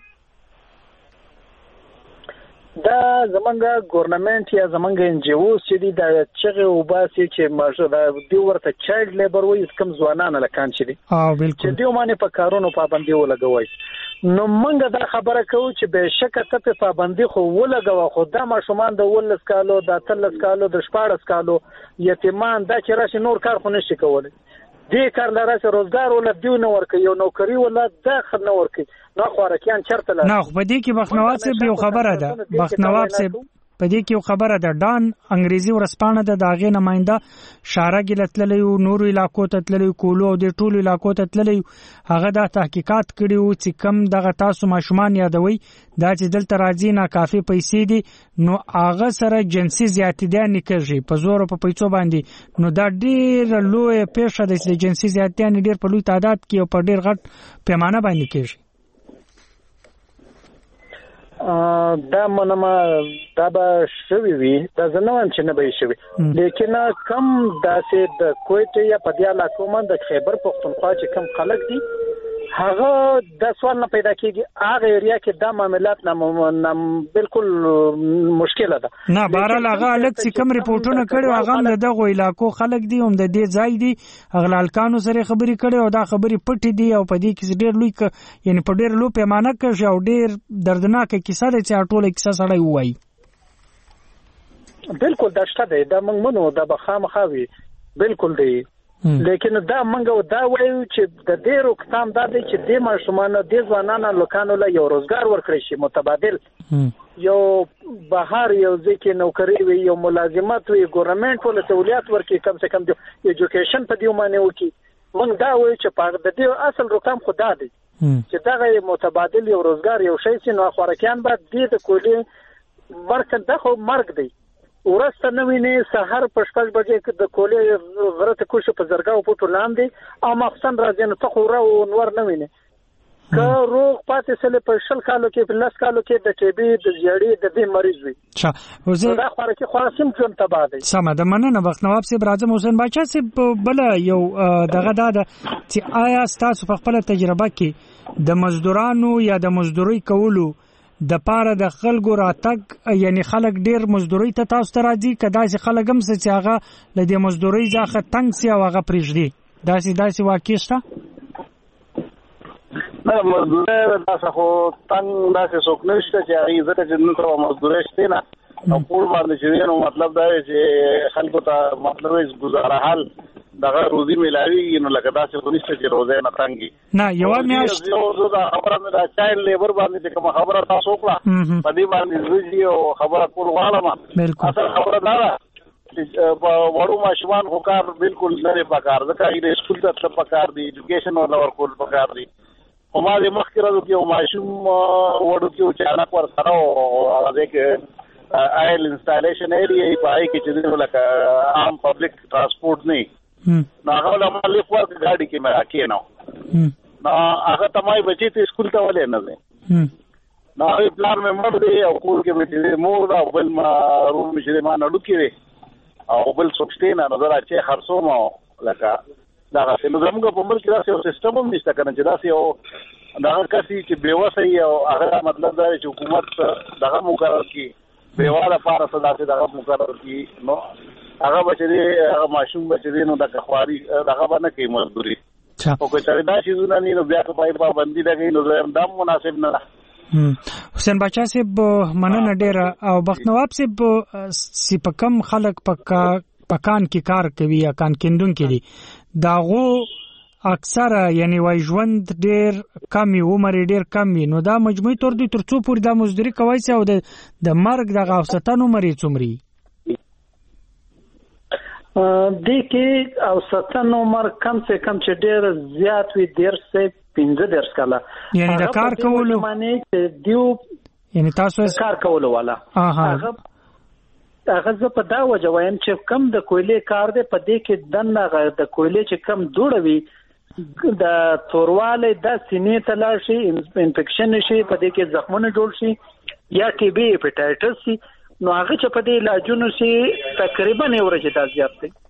دا زمونږ ګورنمنت یا زمونږ ان جی او چې دي د چغه وباسي چې ماشه د دی ورته چایلډ لیبر وایي کم ځوانان لکان چې دي اه بالکل چې دیو باندې په کارونو پابندي ولګوي نو موږ دا خبره کوو چې به شک ته په پابندي خو ولګو خو دا ماشومان د ولس کالو د تلس کالو د شپاړس کالو یتیمان دا چې راشي نور کار خو نشي کولای دې کار لاره روزګار ول دیو نو ورکي یو نوکری ولا داخل نو ورکي نو خوارکیان چرته لا نه خو په دې کې بخنوات صاحب یو خبره ده بخنوات صاحب په دې کې یو خبره ده ډان انګریزي ورسپانه ده داغه نماینده شارګ لتللې نور علاقو ته تللې کولو او د ټولو علاقو ته تللې هغه د تحقیقات کړي او چې کم دغه تاسو ماشومان یادوي دا چې دلته راځي نه کافي پیسې دي نو هغه سره جنسي زیاتیدنه نه کوي په زور په پیسو باندې نو دا ډیر لوی پیښه ده چې جنسي زیاتیدنه ډیر په لوی تعداد کې او په ډیر غټ پیمانه باندې کوي دا منما دا به شوي وي دا زنوان چې نه به شوي لیکن کم داسې د کویټ یا په دې علاقو باندې د خیبر پختونخوا چې کم خلک دي هغه د سوال نه پیدا کیږي هغه ایریا کې د معاملات نه بالکل مشکله ده نه بهرحال هغه الګ چې کوم ریپورتونه کړي هغه د دغه علاقو خلک دي هم د دې ځای دي اغلالکانو سره خبري کړي او دا خبري پټي دي او په دې کې ډېر لوی یعنی په ډېر لوی پیمانه کې او ډېر دردناک کیسه ده چې ټول کیسه سړی وایي بالکل دا شته دی دا موږ منو دا بخامخاوي بالکل دی لیکن دا منګو دا وایو چې د دې روکتام دا دی چې د ماشومانو د ځوانانو لوکانو له یو روزګار ورکړي شي متبادل یو بهر یو ځکه نوکری وي یو ملازمت وي ګورنمنت ول سہولیات ورکړي کم سے کم د ایجوکیشن په دیو معنی وکي موږ دا وایو چې په د دې اصل روکتام خدا دی چې دا متبادل یو روزګار یو شی سي نو خورکیان بعد د کولی مرکز دغه مرګ دی ورسته نوینه سحر پښپښ بجې د کولې غرته کوشه په زرګاو پټو لاندې او مخصن راځي نو ته خو را او نور نوینه که روغ پاتې سره په شل کالو کې په لاس کالو کې د ټي بي د جړې د دې مریض وي چا وزه دا خو راکې خاصم چون تبا دی سم ده مننه وخت نواب صاحب راځم حسین باچا صاحب بل یو دغه دا چې آیا تاسو په خپل تجربه کې د مزدورانو یا د مزدوري کولو د پاره د خلکو راتګ یعنی خلک ډیر مزدوري ته تاسو ته راځي کدا چې خلک هم چې هغه ل دې مزدوري ځخه تنگ سي او هغه پرېږدي داسې داسې واقع شته نه مزدوري تاسو خو تنگ داسې څوک نشته چې هغه ځکه چې نن سره مزدوري شته نه او پور باندې چې نو مطلب دا چې خلکو ته مطلب یې گزاره حال دغه روزي ملاوي نو لکه تاسو خو نشته چې روزه نه تنګي نه یو میاشت یو دا خبره مې دا چایلډ لیبر باندې کوم خبره تاسو کړه په دې باندې زوجي او خبره کول غواړم اصل خبره دا ده چې وړو ماشومان خو کار بالکل نه پکار ځکه چې سکول ته پکار دي ایجوکیشن او لور کول پکار دي او ما دې مخکې راځو کې ماشوم وړو کې چانک ور سره او هغه کې آیل انسټالیشن ایریا پای کې چې لکه عام پبلک ترانسپورت نه نو هغه له مالک ورته ګاډي کې مې راکې نو نو هغه تمای بچی ته سکول ته ولې نه ځي نو هغه پلان مې مړ دی او کور کې مې مور دا بل ما روم مې ما نه لوکې او بل څوکشته نه نظر اچي خرڅو ما لکه دا څنګه زموږ په ملک کې یو سیستم هم نشته کنه چې دا یو دا کسي چې بیوسه او هغه مطلب دا چې حکومت دغه مقرر کی بیواله فارس داسې دغه مقرر کی نو هغه بچی هغه ماشوم بچی نو د خواري دغه باندې کوي مزدوري او که چېرې دا شي زونه نه نو بیا په پای په باندې لګي نو دا مناسب نه ده حسین باچا صاحب مننه ډیر او بختنواب صاحب سی په کم خلک پکا پکان کې کار کوي یا کان کیندون کې دي داغو اکثر یعنی وای ژوند ډیر کمی عمر ډیر کمی نو دا مجموعي تور دي ترڅو پور د مزدوري کوي او د د مرګ د غوستانو مری څومري د کې او ستن عمر کم سے کم چې ډیر زیات وي ډیر سه پنځه درس کاله یعنی د کار کولو معنی چې دیو یعنی تاسو کار کولو والا هغه هغه زه په دا وجه وایم چې کم د کویلې کار دی په دې کې دنه د کویلې چې کم دوړوي د تورواله د سینې تلل شي انفیکشن شي په دې کې زخمونه جوړ شي یا ټي بي هپاتایټس شي نو هغه چې په دې علاجونو سي تقریبا یو ورځ دا زیات دي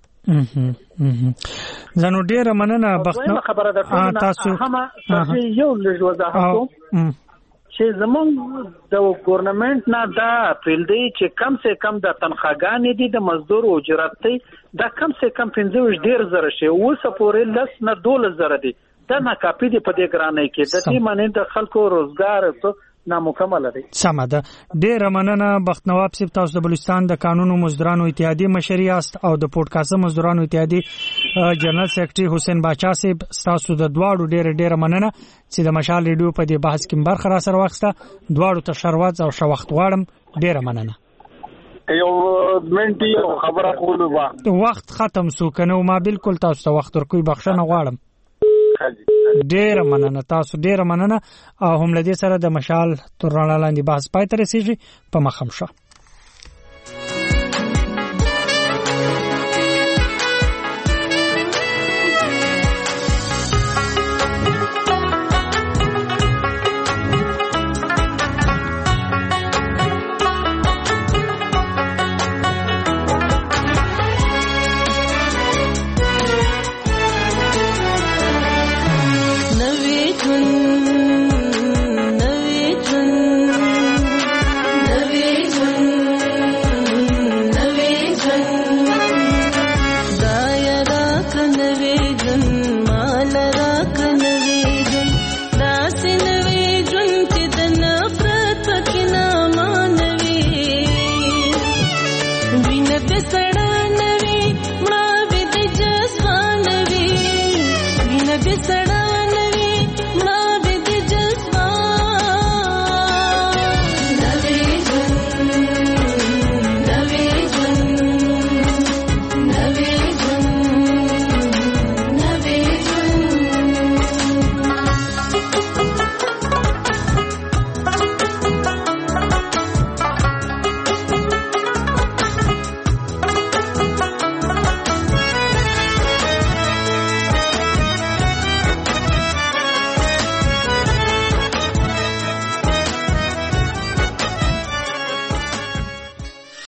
زنو ډیر مننه بخنه خبره ده تاسو هم یو لږ وضاحت کوم چې زمونږ د ګورنمنت نه دا پیل دی چې کم سے کم د تنخواګانې دي د مزدور اجرت دی دا کم سے کم پنځه ډیر زره شي او سپورې لس نه دولس زره دي دا ناکافي دي په دې ګرانۍ کې د دې معنی د خلکو روزګار څه نامکمل دي سمه ده ډیر مننه بختنواب صاحب تاسو د بلوچستان د قانونو مزدورانو اتحادیه مشر یاست او د پودکاسټ مزدورانو اتحادیه جنرال سیکریټري حسین باچا صاحب تاسو د دواړو ډیر ډیر مننه چې د مشال ریډیو په دې بحث کې برخه را سره واخسته دواړو ته شروات او شو وخت غواړم ډیر مننه یو منټي خبره کولو وا وخت ختم سو کنه ما بالکل تاسو ته وخت ورکوي بخښنه غواړم ډیر مننه تاسو ډیر مننه او هم لدې سره د مشال تر رڼا لاندې بحث پای ته رسیږي په مخم شه